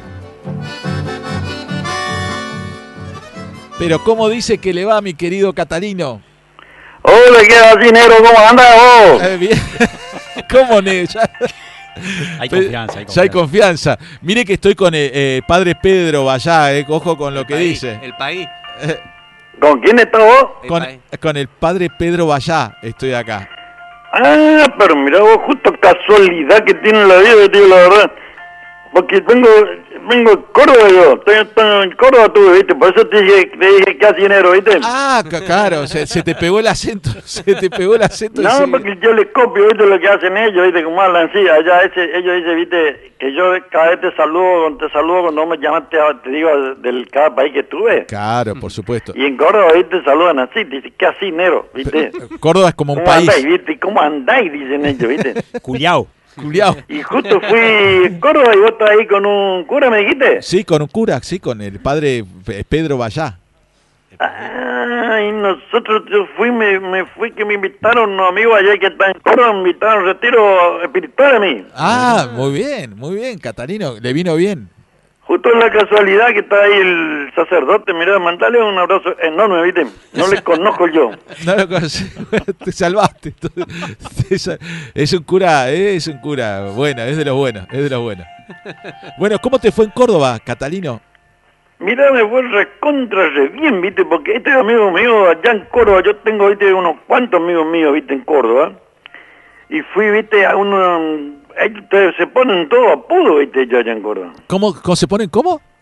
Pero ¿cómo dice que le va, mi querido Catalino? Hola, ¿qué hacinero? ¿Cómo andas vos? Bien. ¿Cómo ne? Ya, Hay confianza, hay ya hay confianza. confianza. Mire que estoy con el padre Pedro Vallá, ojo con lo que País, dice. El país. ¿Con quién estás vos? El Con, país. con el padre Pedro Vallá estoy acá. Ah, pero mira vos, justo casualidad que tiene la vida, tío, la verdad. Porque vengo de Córdoba yo, estoy en Córdoba tú, ¿viste? Por eso te dije que hacinero, ¿viste? Ah, claro, se te pegó el acento, se te pegó el acento. y No, sí. porque yo les copio, ¿viste? Lo que hacen ellos, ¿viste? Como hablan así, allá ellos dicen, ¿viste? Que yo cada vez te saludo cuando me llamas, te digo del cada país que estuve. Claro, por supuesto. Y en Córdoba, ¿viste? Saludan así, dicen, ¿qué hacinero? ¿Viste? Córdoba es como un ¿Cómo país. andáis, viste? ¿Cómo andáis? Dicen ellos, ¿viste? Culiao. Culiao. Y justo fui a Córdoba y vos estás ahí con un cura, ¿me dijiste? Sí, con un cura, sí, con el padre Pedro Vallá. Ah, y nosotros, me fui que me invitaron unos amigos allá que están en Córdoba, me invitaron a un retiro espiritual a mí. Ah, muy bien, Catalino, le vino bien. Justo en la casualidad que está ahí el sacerdote, mirá, mandale un abrazo enorme, ¿viste? No le conozco yo. No lo conocí, te salvaste. Es un cura, bueno, es de los buenos, Bueno, ¿cómo te fue en Córdoba, Catalino? Mirá, me fue re bien, ¿viste? Porque este amigo mío allá en Córdoba, yo tengo, ¿viste? Unos cuantos amigos míos, ¿viste? En Córdoba. Y fui, ¿viste? A uno... Ellos se ponen todo apodo, ¿viste? Yo allá en Córdoba. ¿Cómo se ponen? ¿Cómo?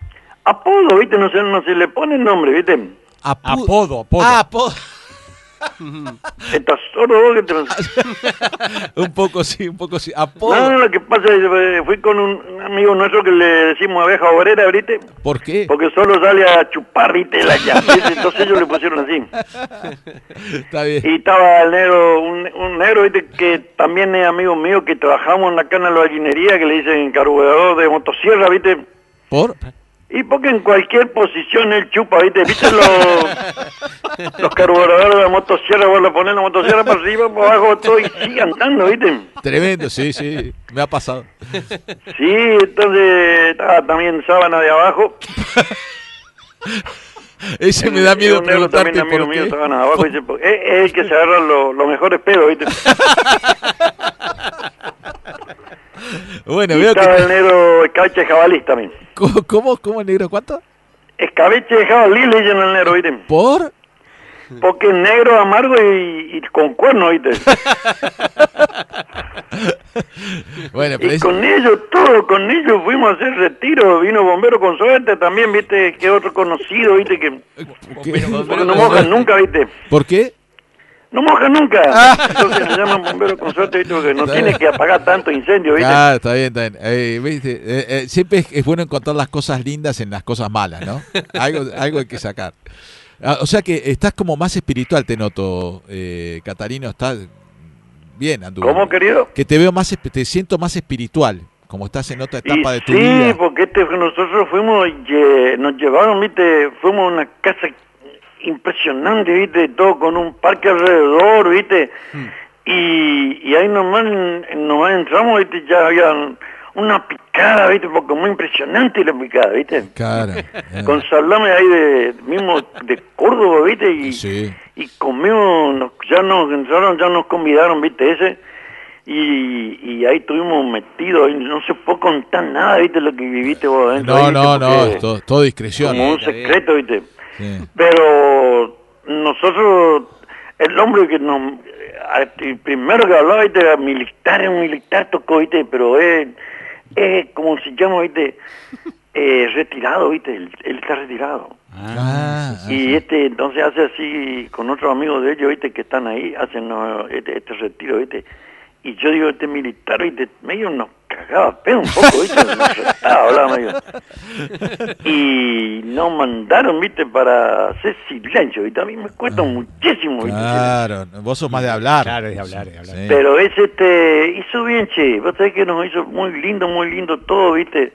Apodo, ¿viste? No se le pone nombre, ¿viste? Apodo. Ah, apodo. Estás sordo vos que te... un poco sí. Apodo. No, lo que pasa es que fui con un amigo nuestro que le decimos abeja obrera, ¿viste? ¿Por qué? Porque solo sale a chupar, ¿viste? La llave, entonces ellos le pusieron así. Está bien. Y estaba el negro, un negro, ¿viste? Que también es amigo mío, que trabajamos en la cana de la gallinería, que le dicen carburador de motosierra, ¿viste? ¿Por? Y porque en cualquier posición él chupa, ¿viste? ¿Viste los carburadores de motosierra? Vos le ponés la motosierra para arriba, para abajo, todo y sigue andando, ¿viste? Tremendo, sí. Me ha pasado. Sí, entonces estaba también sábana de abajo. Ese me da miedo un negro preguntarte también amigo por mío, qué. sábana de abajo, dice, es el que se agarra los mejores pedos, ¿viste? Bueno, Y veo que... estaba el negro escabeche de jabalí también. ¿Cómo negro? ¿Cuánto? Escabeche de jabalí le dicen al negro, ¿viste? ¿Por? Porque es negro, amargo y con cuerno, ¿viste? Bueno, pero Y con ellos fuimos a hacer retiro, vino Bombero con suerte también, ¿viste? Que otro conocido, ¿viste? Que porque no mojan nunca, ¿viste? ¿Por qué? No moja nunca. Entonces se llaman Bombero con suerte, ¿viste? Porque no tiene que apagar tanto incendio, ¿viste? Ah, está bien. ¿Viste? Siempre es bueno encontrar las cosas lindas en las cosas malas, ¿no? Algo hay que sacar. O sea que estás como más espiritual, te noto, Catarino. Estás bien, Andú. ¿Cómo, querido? Que te veo más, te siento más espiritual, como estás en otra etapa de tu sí, vida. Sí, porque nosotros fuimos, nos llevaron, ¿viste? Fuimos a una casa impresionante, ¿viste? Todo con un parque alrededor, ¿viste? Y ahí nomás entramos, ¿viste? Ya había una picada, ¿viste? Porque muy impresionante la picada, ¿viste? Claro. Con salame ahí mismo de Córdoba, ¿viste? Sí. Y comimos, ya nos convidaron, ¿viste? Ese. Y ahí estuvimos metidos, y no se puede contar nada, ¿viste? Lo que viviste vos adentro. No, es todo discreción. Como un secreto, ¿viste? Sí. Pero nosotros, el hombre que el primero que hablaba, ¿viste? Era militar, un militar tocó, ¿viste? Pero es como se llama, ¿viste? Retirado, ¿viste? Él está retirado. Y entonces hace así con otros amigos de ellos, ¿viste? Que están ahí, hacen este retiro, ¿viste? Y yo digo, este militar, ¿viste? Medio nos cagaba pedo un poco, ¿viste? Nos retaba, hablaba medio. Y nos mandaron, ¿viste? Para hacer silencio, ¿viste? A mí me cuesta muchísimo, ¿viste? Claro, vos sos más de hablar. Claro, es de hablar. Sí. Pero hizo bien, che. Vos sabés que nos hizo muy lindo todo, ¿viste?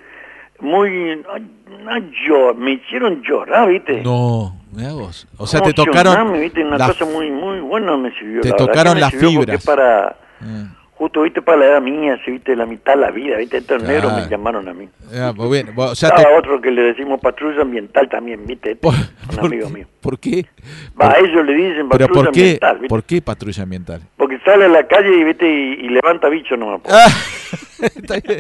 Me hicieron llorar, ¿viste? No, mirá vos. O sea, te tocaron... ¿viste? Una cosa muy buena me sirvió. Te tocaron las fibras. Para... Justo, ¿viste? Para la edad mía, ¿viste? La mitad de la vida, ¿viste? Estos negros me llamaron a mí. Muy bien. O sea, otro que le decimos patrulla ambiental también, ¿viste? Un amigo mío. ¿Por qué? A ellos le dicen patrulla ambiental, ¿viste? ¿Por qué patrulla ambiental? Porque sale a la calle y, ¿viste? Y levanta bicho nomás. Está bien.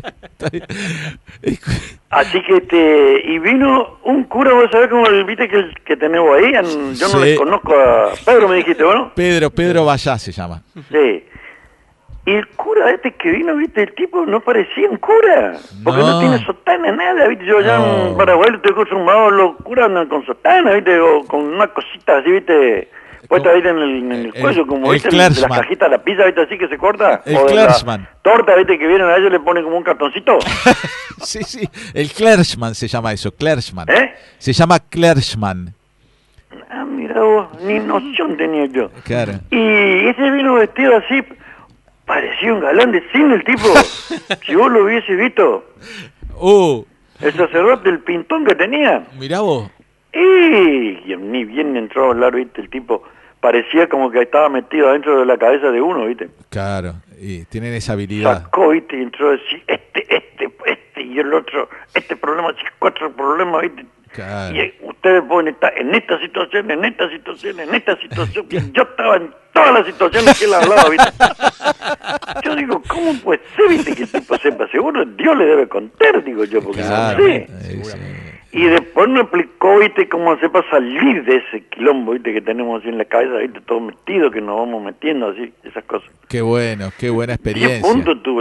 Así que y vino un cura, vos sabés cómo viste que tenemos ahí, yo no le conozco a Pedro, me dijiste, ¿bueno? Pedro Vallá se llama. Sí. Y el cura que vino, viste, el tipo no parecía un cura, porque no tiene sotana, nada, viste, yo allá en Paraguay estoy acostumbrado, los curas andan con sotana, viste, o con una cosita así, viste, puesta ahí en el cuello, como viste, de la cajita de la pizza, viste, así que se corta. El Clergyman. Torta, viste, que vienen a ellos le ponen como un cartoncito. Sí, el Clergyman se llama eso, Clergyman. Se llama Clergyman. Ah, mira vos, ni noción tenía yo. Claro. Y ese vino vestido así, parecía un galán de cine el tipo. Si vos lo hubiese visto. El sacerdote, el pintón que tenía. Mirá vos. Y ni bien entró a hablar, viste, el tipo. Parecía como que estaba metido adentro de la cabeza de uno, viste. Claro, y tienen esa habilidad. Sacó, viste, y entró a decir, y el otro, problema, 4 problemas, viste. Claro. Y ustedes pueden estar en esta situación. Yo estaba en todas las situaciones que él hablaba, ¿viste? Yo digo, ¿cómo puede ser, viste, que el tipo sepa? Seguro Dios le debe contar, digo yo, porque no sé. Y después nos explicó, viste, cómo sepa salir de ese quilombo, viste, que tenemos así en la cabeza, viste, todo metido, que nos vamos metiendo así, esas cosas. Qué bueno, qué buena experiencia. 10 puntos tuvo el tipo.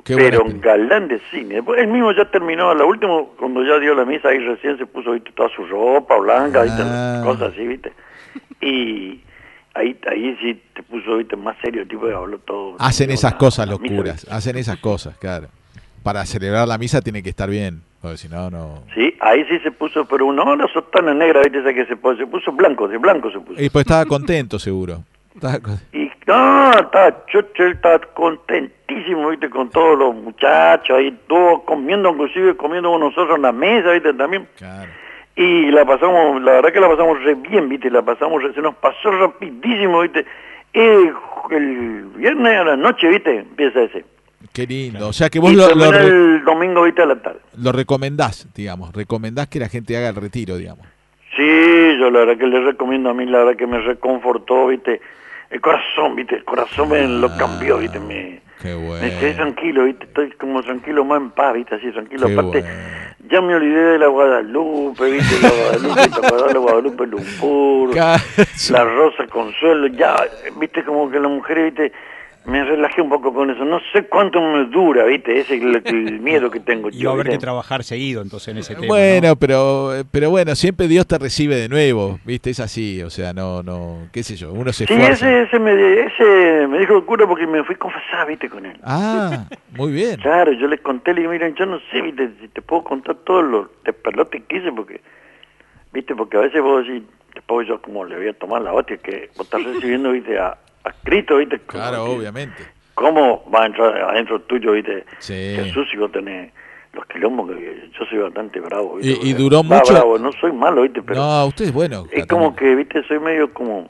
Qué buena pero un experiencia. galán de cine. Después él mismo ya terminó, la última, cuando ya dio la misa, ahí recién se puso, viste, toda su ropa blanca, viste, cosas así, viste. Y ahí sí te puso, viste, más serio, el tipo de habló todo. Hacen esas cosas los misa, curas, ¿viste? hacen esas cosas, claro. Para celebrar la misa tiene que estar bien, porque si no, no... Sí, ahí sí se puso, pero una sotana negra, viste, esa que se puso blanco, de blanco se puso. Y pues estaba contento, seguro. Y no, estaba chocho, él estaba contentísimo, viste, con todos los muchachos ahí, todos comiendo, inclusive comiendo con nosotros en la mesa, viste, también. Claro. Y la verdad que la pasamos re bien, viste, se nos pasó rapidísimo, viste. El viernes a la noche, viste, empieza ese. Qué lindo. O sea que vos Y lo termina el domingo, viste, a la tarde. lo recomendás, digamos. Recomendás que la gente haga el retiro, digamos. Sí, yo la verdad que le recomiendo a mí, la verdad que me reconfortó, viste. El corazón, viste, el corazón me lo cambió, viste, Qué bueno. me quedé tranquilo, viste, estoy como tranquilo, más en paz, viste, así tranquilo. Qué Aparte, bueno. ya me olvidé de la Guadalupe, viste, la Guadalupe, ¿te acordás de la Guadalupe Lumpur? Sí. La Rosa Consuelo, ya, viste, como que las mujeres, viste, me relajé un poco con eso. No sé cuánto me dura, viste, ese es el miedo que tengo Y yo. va a haber ¿viste? que trabajar seguido entonces en ese tema. Bueno, ¿no? pero bueno, siempre Dios te recibe de nuevo, ¿viste? Es así, o sea, no, qué sé yo, uno se Sí, esfuerza. ese me dijo el cura porque me fui a confesar, viste, con él. Ah, muy bien. Claro, yo les conté, le dije, miren, yo no sé, viste, si te puedo contar todos los despelotes que hice, porque, viste, porque a veces vos decís, después yo como le voy a tomar la hostia, que vos estás recibiendo, viste, a Cristo, viste. Claro, obviamente. ¿Cómo va a entrar adentro tuyo, viste? Sí. Jesús, y vos tenés los quilombos, que yo soy bastante bravo, viste. Y duró Va mucho. bravo, no soy malo, viste, pero No, usted es bueno. es Catalina. como que, viste, soy medio como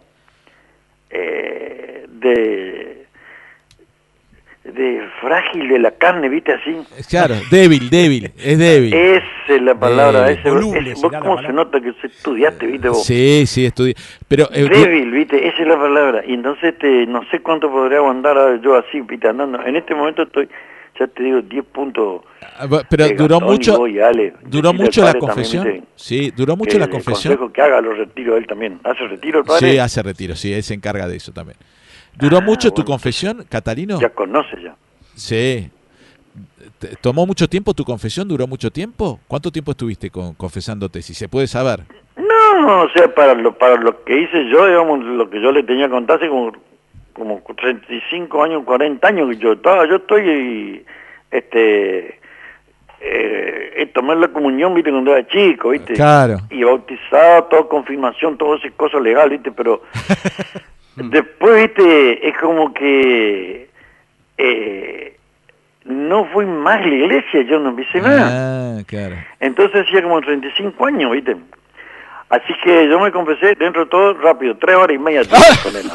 de frágil de la carne, viste, así. Claro, débil, es débil. Esa es la palabra, Débil. Voluble vos será la cómo palabra. se nota que estudiaste, viste, vos. Sí, estudié. Pero Débil, viste, esa es la palabra. Y entonces no sé cuánto podría aguantar yo así, viste, andando. En este momento estoy, ya te digo, 10 puntos. pero duró Gastón y mucho. vos y Ale. Duró Decirle mucho al la padre confesión. también, ¿viste? Sí, duró mucho Que la le confesión. aconsejo que haga los retiros él también. ¿Hace retiro el padre? Sí, hace retiro, sí, él se encarga de eso también. ¿Duró mucho tu bueno, confesión, Catalino? Ya conoce ya. Sí. ¿Tomó mucho tiempo tu confesión? ¿Duró mucho tiempo? ¿Cuánto tiempo estuviste confesándote? Si se puede saber. No, o sea, para lo que hice yo, digamos, lo que yo le tenía que contar hace como 35 años, 40 años que yo estoy, tomé la comunión, viste, cuando era chico, viste. Claro. Y bautizado, todo confirmación, todo ese cosa legal, viste, pero después, viste, es como que no fui más a la iglesia, yo no hice nada. Ah, claro. Entonces hacía como 35 años, viste. Así que yo me confesé dentro de todo rápido, 3 horas y media con él.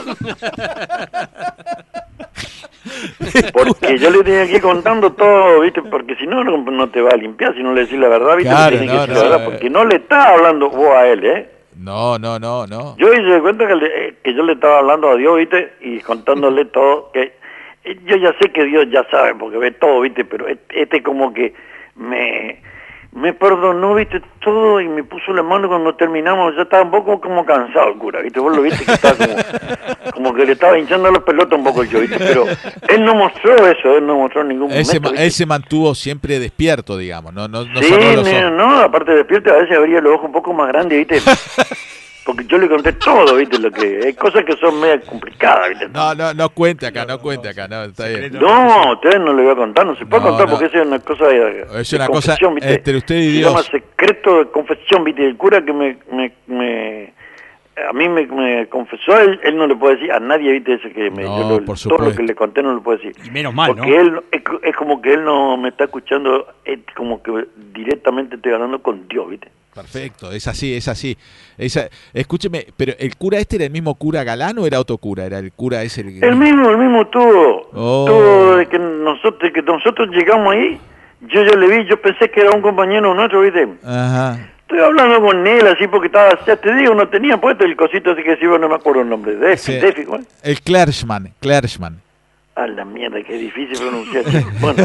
Porque yo le tenía que ir contando todo, viste, porque si no, no te va a limpiar, si no le decís la verdad, viste, Claro, le tenés que no, decir no, la verdad, porque no le estás hablando vos a él, No. Yo hice de cuenta que yo le estaba hablando a Dios, viste, y contándole todo, que yo ya sé que Dios ya sabe, porque ve todo, viste, pero como que me perdonó, viste, todo, y me puso la mano cuando terminamos. Ya estaba un poco como cansado el cura, viste, vos lo viste que estaba como que le estaba hinchando las pelotas un poco yo, viste, pero él no mostró eso, él no mostró ningún momento, Él se mantuvo siempre despierto, digamos, no sí, cerró los ojos. no, aparte despierto, a veces abría los ojos un poco más grandes, viste, porque yo le conté todo, viste, lo que hay cosas que son medio complicadas, viste. No cuente acá, no, está bien. No, a ustedes no le voy a contar, no se puede contar porque esa es una cosa de es una cosa confesión, ¿viste? entre usted y Se Dios. llama secreto de confesión, viste, el cura que a mí me confesó, él no le puede decir a nadie, viste, ese que No, por todo supuesto. lo que le conté no le puede decir. Y menos mal, porque ¿no? él es como que él no me está escuchando, como que directamente estoy hablando con Dios, viste. Perfecto, es así. Escúcheme, pero ¿el cura era el mismo cura Galán o era otro cura? ¿Era el cura ese? El mismo tuvo. Oh. Tuvo de que nosotros llegamos ahí, yo le vi, yo pensé que era un compañero nuestro, viste. Ajá. Estoy hablando con él así porque estaba, ya te digo, no tenía puesto el cosito así que si no me acuerdo el nombre. Sí. Defi, ¿cuál? El Klerschmann. A la mierda, qué difícil pronunciar. Bueno,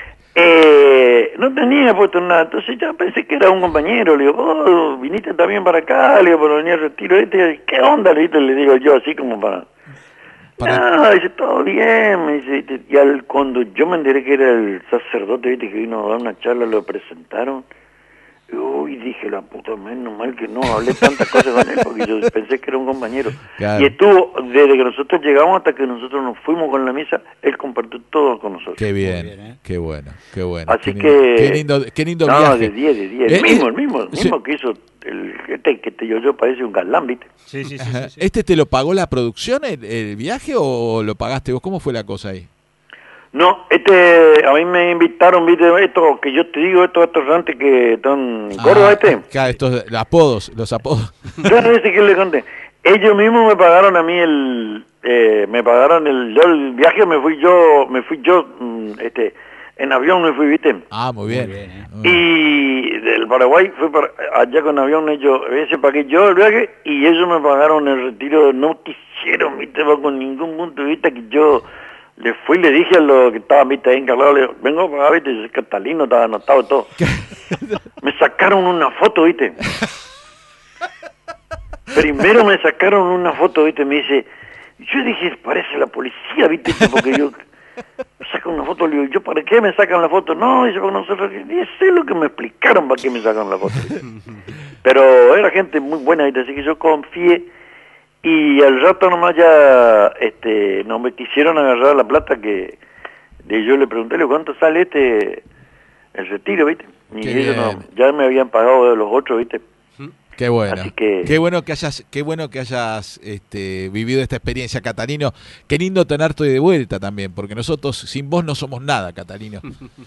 no tenía puesto nada, entonces ya pensé que era un compañero. Le digo, vos viniste también para acá, le digo, para venir al retiro. ¿Qué onda? Le digo yo así como para... No, dice, todo bien, me dice, ¿viste? Y cuando yo me enteré que era el sacerdote, ¿viste? Que vino a dar una charla, lo presentaron. Uy, dije, la puta, menos mal que no hablé tantas cosas con él, porque yo pensé que era un compañero. Claro. Y estuvo, desde que nosotros llegamos hasta que nosotros nos fuimos con la misa, él compartió todo con nosotros. Qué bien, bien, qué bueno, qué bueno. Así qué que... qué lindo no, viaje. de 10, de 10. El mismo sí. que hizo, que te yo parece un galán, ¿viste? Sí, sí, sí, Ajá. sí, sí. ¿Este te lo pagó la producción, el viaje, o lo pagaste vos? ¿Cómo fue la cosa ahí? No, a mí me invitaron, ¿viste? Esto que yo te digo, estos restaurantes que están gordos, Acá, los apodos. Claro, ese que le conté. Ellos mismos me pagaron a mí el viaje, me fui yo, en avión me fui, ¿viste? Ah, muy bien. Y del Paraguay fui para allá con avión, ellos, ese pagué yo el viaje, y ellos me pagaron el retiro. No quisieron, ¿viste? Con ningún punto de vista que yo le fui, le dije a lo que estaba, ¿viste? Ahí encargado, le digo, vengo a pagar, ¿viste? Ese Catalino estaba anotado todo. Me sacaron una foto, ¿viste? Primero me sacaron una foto, ¿viste? Me dice, yo dije, parece la policía, ¿viste? Porque yo me sacan una foto, le digo, ¿yo para qué me sacan la foto? No, dice, porque nosotros, eso es lo que me explicaron para qué me sacan la foto, ¿viste? Pero era gente muy buena, ¿viste? Así que yo confié, y al rato nomás ya, no me quisieron agarrar la plata que yo le pregunté, le digo, ¿cuánto sale el retiro, ¿viste? Y Qué ellos bien. ya me habían pagado de los otros, ¿viste? Qué bueno. Así que... Qué bueno que hayas vivido esta experiencia, Catalino. Qué lindo tenerte de vuelta también, porque nosotros sin vos no somos nada, Catalino.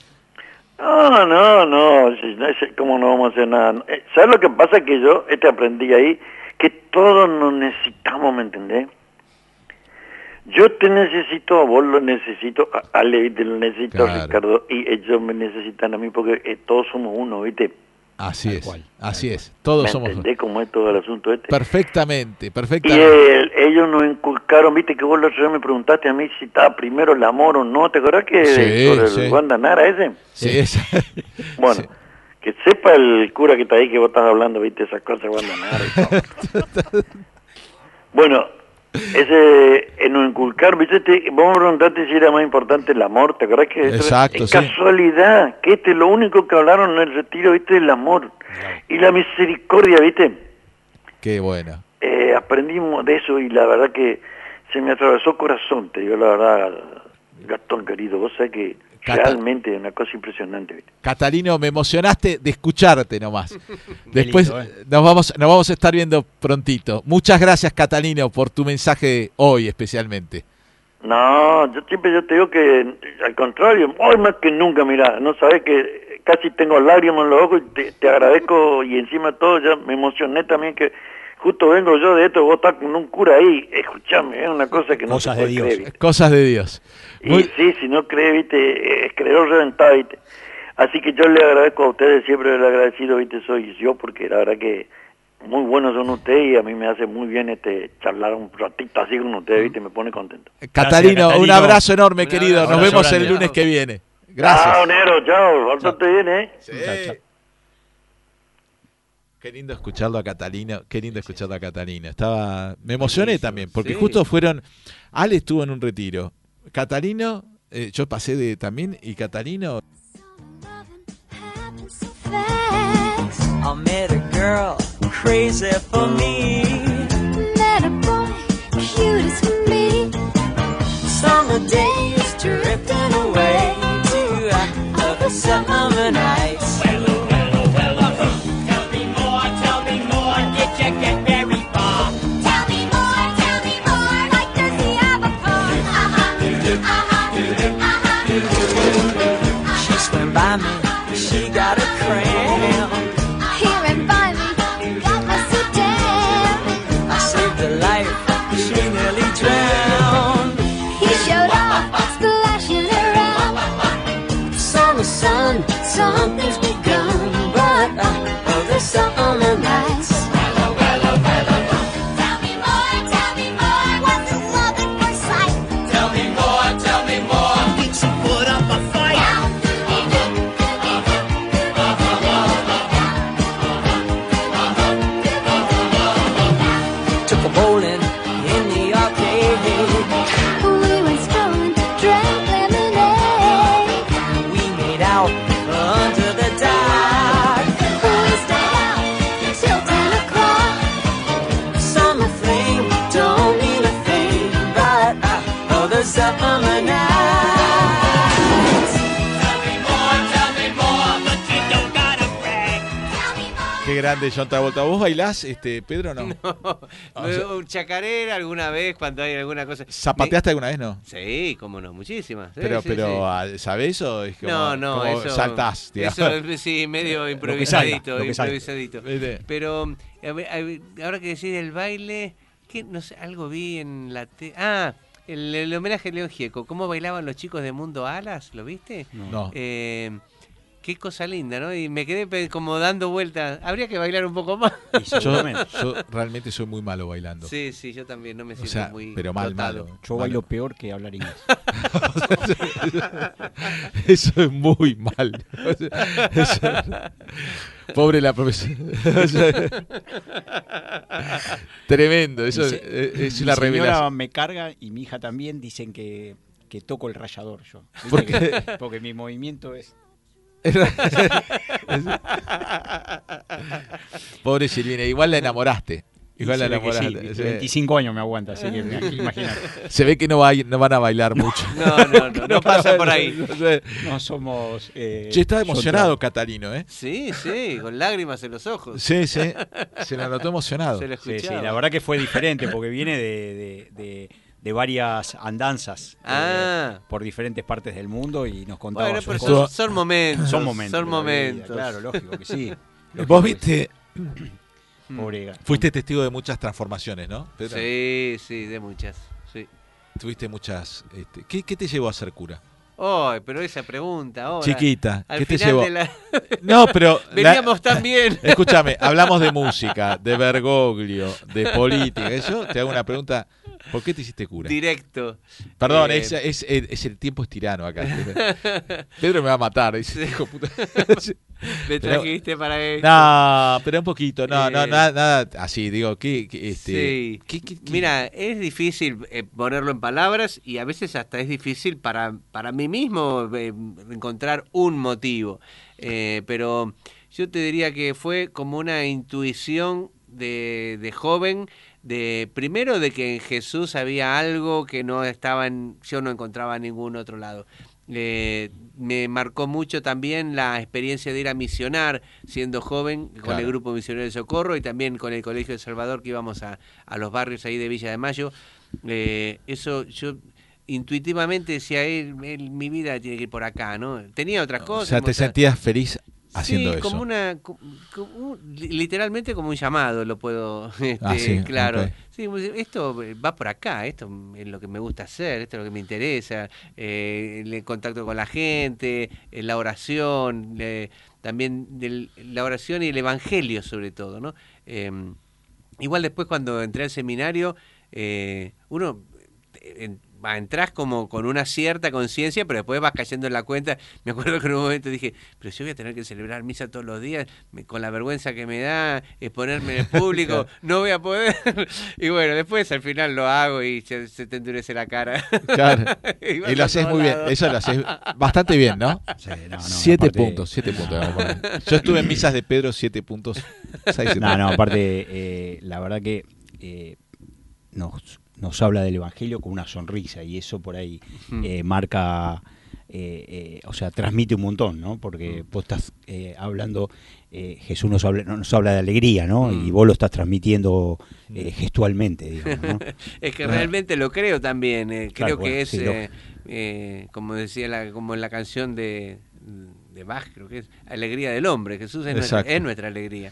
No, ¿cómo no vamos a hacer nada? ¿Sabes lo que pasa? Que yo aprendí ahí, que todos nos necesitamos, ¿me entendés? Yo te necesito, a vos lo necesito, a Ale, ¿viste? Lo necesito, Claro. a Ricardo, y ellos me necesitan a mí, porque todos somos uno, ¿viste? Así es, cual, así es. Todos ¿Me somos entendés cómo es todo el asunto este? perfectamente. Y ellos nos inculcaron, ¿viste? Que vos la otra vez me preguntaste a mí si estaba primero el amor o no, ¿te acordás que Sí, sobre sí. el Guandanara ese? Sí. Bueno, Sí. que sepa el cura que está ahí que vos estás hablando, ¿viste? Esas cosas Guandanara y todo. Bueno, nos inculcaron, ¿viste? Vos me preguntaste si era más importante el amor, ¿te acordás que Exacto, es sí. casualidad que lo único que hablaron en el retiro, ¿viste? El amor y la misericordia, ¿viste? Qué bueno. Aprendimos de eso y la verdad que se me atravesó el corazón, te digo la verdad, Gastón querido, vos sabés que realmente es una cosa impresionante, ¿viste? Catalino, me emocionaste de escucharte nomás. Después lindo, nos vamos a estar viendo prontito. Muchas gracias, Catalino, por tu mensaje hoy especialmente. No, yo te digo que al contrario, hoy más que nunca, mirá, no sabés que casi tengo lágrimas en los ojos y te agradezco, y encima de todo ya me emocioné también que justo vengo yo de esto, vos estás con un cura ahí, escuchame, es una cosa que no Cosas se de puede Dios. creer, ¿viste? Cosas de Dios. Y sí, si no cree, ¿viste? Es creer reventado, ¿viste? Así que yo le agradezco a ustedes, siempre el agradecido, ¿viste? Soy yo, porque la verdad que muy buenos son ustedes y a mí me hace muy bien charlar un ratito así con ustedes, ¿viste? Me pone contento. Catalino, Catalino. un abrazo enorme, Un querido. abrazo Nos vemos grande. el lunes que viene. Gracias. Chao, Nero, chao, pórtate bien, ¿eh? Sí. Chao, chao. Qué lindo escucharlo a Catalino, qué lindo escucharlo a Catalino. Me emocioné Buenísimo, también, porque sí. justo Ale estuvo en un retiro. Catalino, yo pasé también, y Catalino... I met a girl crazy for me. Met a boy cute as can be. Summer days drifting away to other summer nights. She swam by me, she got a cramp. He ran by me, got me so damn. I saved her life, she nearly drowned. He showed off, splashing around. Summer sun, something's begun, but other summer nights. Tell me more, what's this love at first sight? Tell me more, did she put up a fight? Took a bowling in the arcade. grande John Travolta. ¿Vos bailás, Pedro, no? No, chacarera alguna vez cuando hay alguna cosa. ¿Zapateaste alguna vez, no? Sí, cómo no, muchísimas. Sí, Pero, sí, pero ¿sabés o es como, no, como eso saltás? Digamos? Eso sí, medio improvisadito, lo que salga. ¿Viste? Pero ahora que decís el baile, que no sé, algo vi en la el homenaje a León Gieco, cómo bailaban los chicos de Mundo Alas, ¿lo viste? No. Qué cosa linda, ¿no? Y me quedé como dando vueltas. Habría que bailar un poco más. Yo realmente soy muy malo bailando. Sí, yo también no me siento muy pero malo. Yo bailo peor que hablar inglés. Eso es muy mal. Pobre la profesora. Tremendo, eso es una revelación. Mi señora me carga y mi hija también dicen que toco el rallador yo. ¿Por qué? Porque mi movimiento es... Pobre Silvina, igual la enamoraste. Igual la enamoraste. Sí, 25 años me aguanta, así que imagínate. Se ve que no van a bailar mucho. No pasa por ahí. No somos... Está emocionado Catalino, ¿eh? Sí, con lágrimas en los ojos. Sí, se lo notó emocionado. Se lo escuchaba. Sí, la verdad que fue diferente porque viene de varias andanzas por diferentes partes del mundo y nos contaba. Bueno, pero son momentos. Son momentos. Claro, lógico que sí. Vos viste... Pobre. Fuiste testigo de muchas transformaciones, ¿no, Pedro? Sí, de muchas. Sí. Tuviste muchas... ¿Qué te llevó a ser cura? Pero esa pregunta ahora. Chiquita, al ¿qué te final llevó? de No, pero... Veníamos tan bien. Escúchame, hablamos de música, de Bergoglio, de política. Yo te hago una pregunta. ¿Por qué te hiciste cura? Directo. Perdón, es el tiempo es tirano acá. Pedro me va a matar. Dice, hijo puta. Me trajiste para esto. No, pero un poquito. Nada así. Digo, sí. Mira, es difícil ponerlo en palabras y a veces hasta es difícil para mí mismo encontrar un motivo. Pero yo te diría que fue como una intuición de joven, primero de que en Jesús había algo que yo no encontraba en ningún otro lado. Me marcó mucho también la experiencia de ir a misionar siendo joven con el Grupo Misionero de Socorro y también con el Colegio de Salvador, que íbamos a los barrios ahí de Villa de Mayo. Eso yo intuitivamente decía, mi vida tiene que ir por acá, ¿no? Tenía otras cosas. O sea, te sentías feliz haciendo eso. Literalmente como un llamado lo puedo, claro. Okay. Sí, esto va por acá, esto es lo que me gusta hacer, esto es lo que me interesa, el contacto con la gente, la oración, también la oración y el evangelio sobre todo, ¿no? Igual después cuando entré al seminario, uno... entras como con una cierta conciencia, pero después vas cayendo en la cuenta. Me acuerdo que en un momento dije, pero yo voy a tener que celebrar misa todos los días, con la vergüenza que me da exponerme en el público, no voy a poder. Y bueno, después al final lo hago y se te endurece la cara. Claro. Y lo haces muy bien, eso lo haces bastante bien, ¿no? Sí, 7 puntos. Yo estuve en misas de Pedro, 7 puntos. Aparte, la verdad que nos habla del Evangelio con una sonrisa y eso por ahí marca, o sea, transmite un montón, ¿no? Porque vos estás hablando, Jesús nos habla de alegría, ¿no? Y vos lo estás transmitiendo gestualmente, digamos, ¿no? Es que realmente lo creo también, creo que es, sí, como decía, como en la canción de Bach, creo que es alegría del hombre. Jesús es nuestra alegría.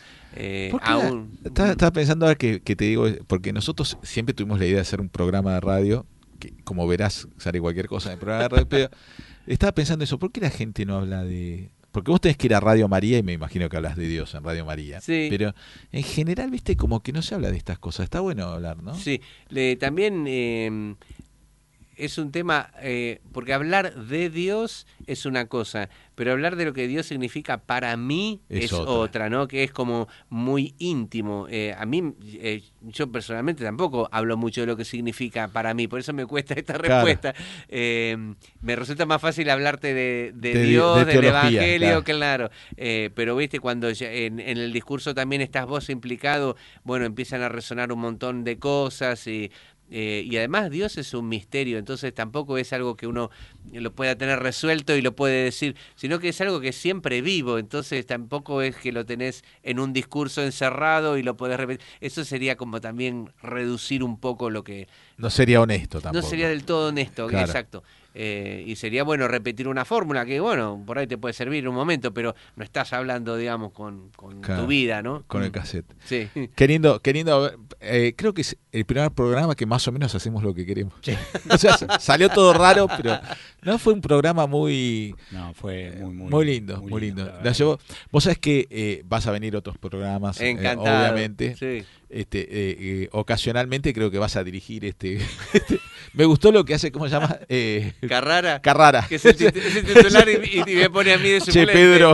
Estaba pensando ahora que te digo, porque nosotros siempre tuvimos la idea de hacer un programa de radio, que como verás sale cualquier cosa en el programa de radio, pero estaba pensando eso, ¿por qué la gente no habla de...? Porque vos tenés que ir a Radio María y me imagino que hablas de Dios en Radio María, sí. Pero en general, viste, como que no se habla de estas cosas, está bueno hablar, ¿no? Sí, también... es un tema, porque hablar de Dios es una cosa, pero hablar de lo que Dios significa para mí es otra, ¿no? Que es como muy íntimo. A mí, yo personalmente tampoco hablo mucho de lo que significa para mí, por eso me cuesta esta respuesta. Me resulta más fácil hablarte de Dios, del Evangelio, claro. Pero viste, cuando en el discurso también estás vos implicado, bueno, empiezan a resonar un montón de cosas y y además Dios es un misterio, entonces tampoco es algo que uno lo pueda tener resuelto y lo puede decir, sino que es algo que es siempre vivo, entonces tampoco es que lo tenés en un discurso encerrado y lo podés repetir. Eso sería como también reducir un poco lo que... No sería honesto tampoco. No sería del todo honesto, Claro. exacto. Y sería bueno repetir una fórmula que, bueno, por ahí te puede servir un momento, pero no estás hablando, digamos, con Claro, tu vida, ¿no? con el cassette. Sí. Queriendo creo que es el primer programa que más o menos hacemos lo que queremos. Sí. O sea, salió todo raro, pero no fue un programa muy... No, fue Muy lindo, muy lindo. la La verdad. llevó- Vos sabés que vas a venir otros programas, Encantado. obviamente. Sí. Ocasionalmente creo que vas a dirigir me gustó lo que hace, ¿cómo se llama? Carrara. Carrara. Que es el titular y me pone a mí de Che, suplente. Pedro.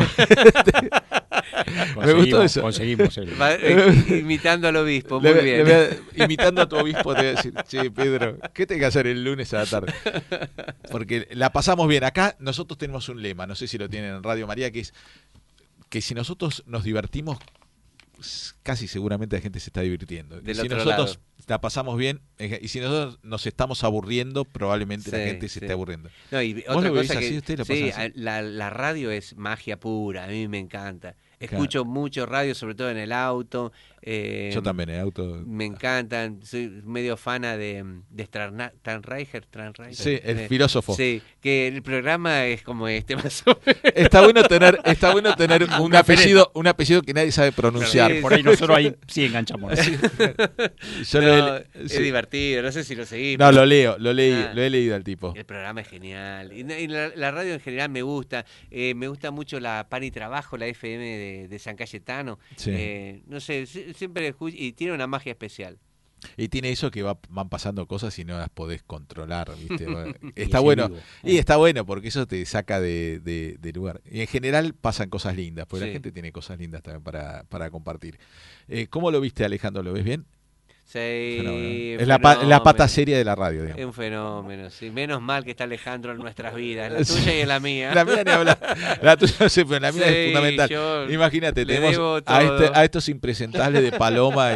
Me gustó eso. Conseguimos el... Imitando al obispo, muy Le bien. voy a- imitando a tu obispo, te voy a decir, che, Pedro, ¿qué tengo que hacer el lunes a la tarde? Porque la pasamos bien. Acá nosotros tenemos un lema, no sé si lo tienen en Radio María, que es que si nosotros nos divertimos, casi seguramente la gente se está divirtiendo. Del Y si otro nosotros lado. la pasamos bien, y si nosotros nos estamos aburriendo, probablemente la Sí, gente se sí. esté aburriendo. No, y ¿Vos otra lo vivís cosa así? que ¿Usted lo sí, pasa así? la radio es magia pura, a mí me encanta. Escucho mucho radio, sobre todo en el auto. Yo también, en auto. Me encantan, soy medio fana de Tranreicher. Sí, el filósofo. Sí, que el programa es como este más o menos. Está bueno tener un apellido que nadie sabe pronunciar. Sí, Por ahí nosotros ahí sí enganchamos. Yo No, sí. es divertido, no sé si lo seguís. No, pero- lo he leído al tipo. El programa es genial. Y la radio en general me gusta. Me gusta mucho la Pan y Trabajo, la FM de San Cayetano. Sí. No sé, siempre escucho, y tiene una magia especial. Y tiene eso que van pasando cosas y no las podés controlar, ¿viste? Y Está es bueno. en vivo. Y está bueno porque eso te saca de lugar. Y en general pasan cosas lindas, porque Sí. la gente tiene cosas lindas también para compartir. ¿Cómo lo viste, Alejandro? ¿Lo ves bien? Sí, Fenómeno. un Es la pata fenómeno. seria de la radio, Es digamos. un fenómeno, sí. Menos mal que está Alejandro en nuestras vidas, la tuya y en la mía. La mía ni hablar. La tuya no sé, pero la mía Sí, es fundamental. yo Imagínate, le tenemos debo a todo. estos impresentables de Paloma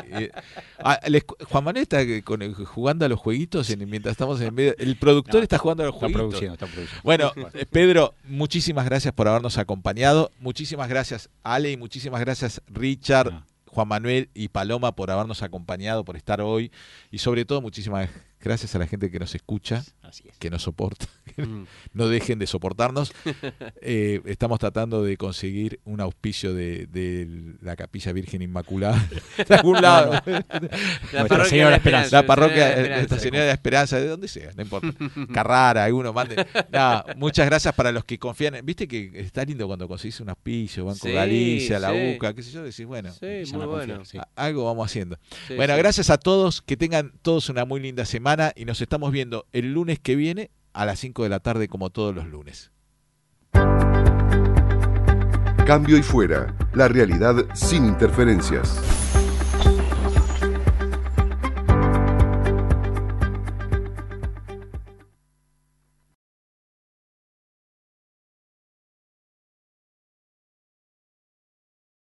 Juan Manuel está jugando a los jueguitos mientras estamos en medio. El productor No, está jugando a los Está jueguitos. produciendo. Bueno, Pedro, muchísimas gracias por habernos acompañado. Muchísimas gracias, Ale, y muchísimas gracias, Richard, Ah. Juan Manuel y Paloma, por habernos acompañado, por estar hoy. Y sobre todo, muchísimas gracias a la gente que nos escucha, Así es. que nos soporta. Mm. No dejen de soportarnos. Estamos tratando de conseguir un auspicio de la Capilla Virgen Inmaculada de algún lado. Nuestra Señora de la Esperanza. La parroquia Señora de la Nuestra Esperanza. Señora de la Esperanza, de donde sea, no importa. Carrara, alguno mande. No, muchas gracias para los que confían. Viste que está lindo cuando conseguís un auspicio, Banco Sí, Galicia, la sí. UCA, qué sé yo, decís, bueno, Sí, Empiezan muy a bueno. confiar, sí. algo vamos haciendo. Sí, Bueno, sí. gracias a todos, que tengan todos una muy linda semana y nos estamos viendo el lunes que viene a las 5 de la tarde como todos los lunes. Cambio y fuera. La realidad sin interferencias.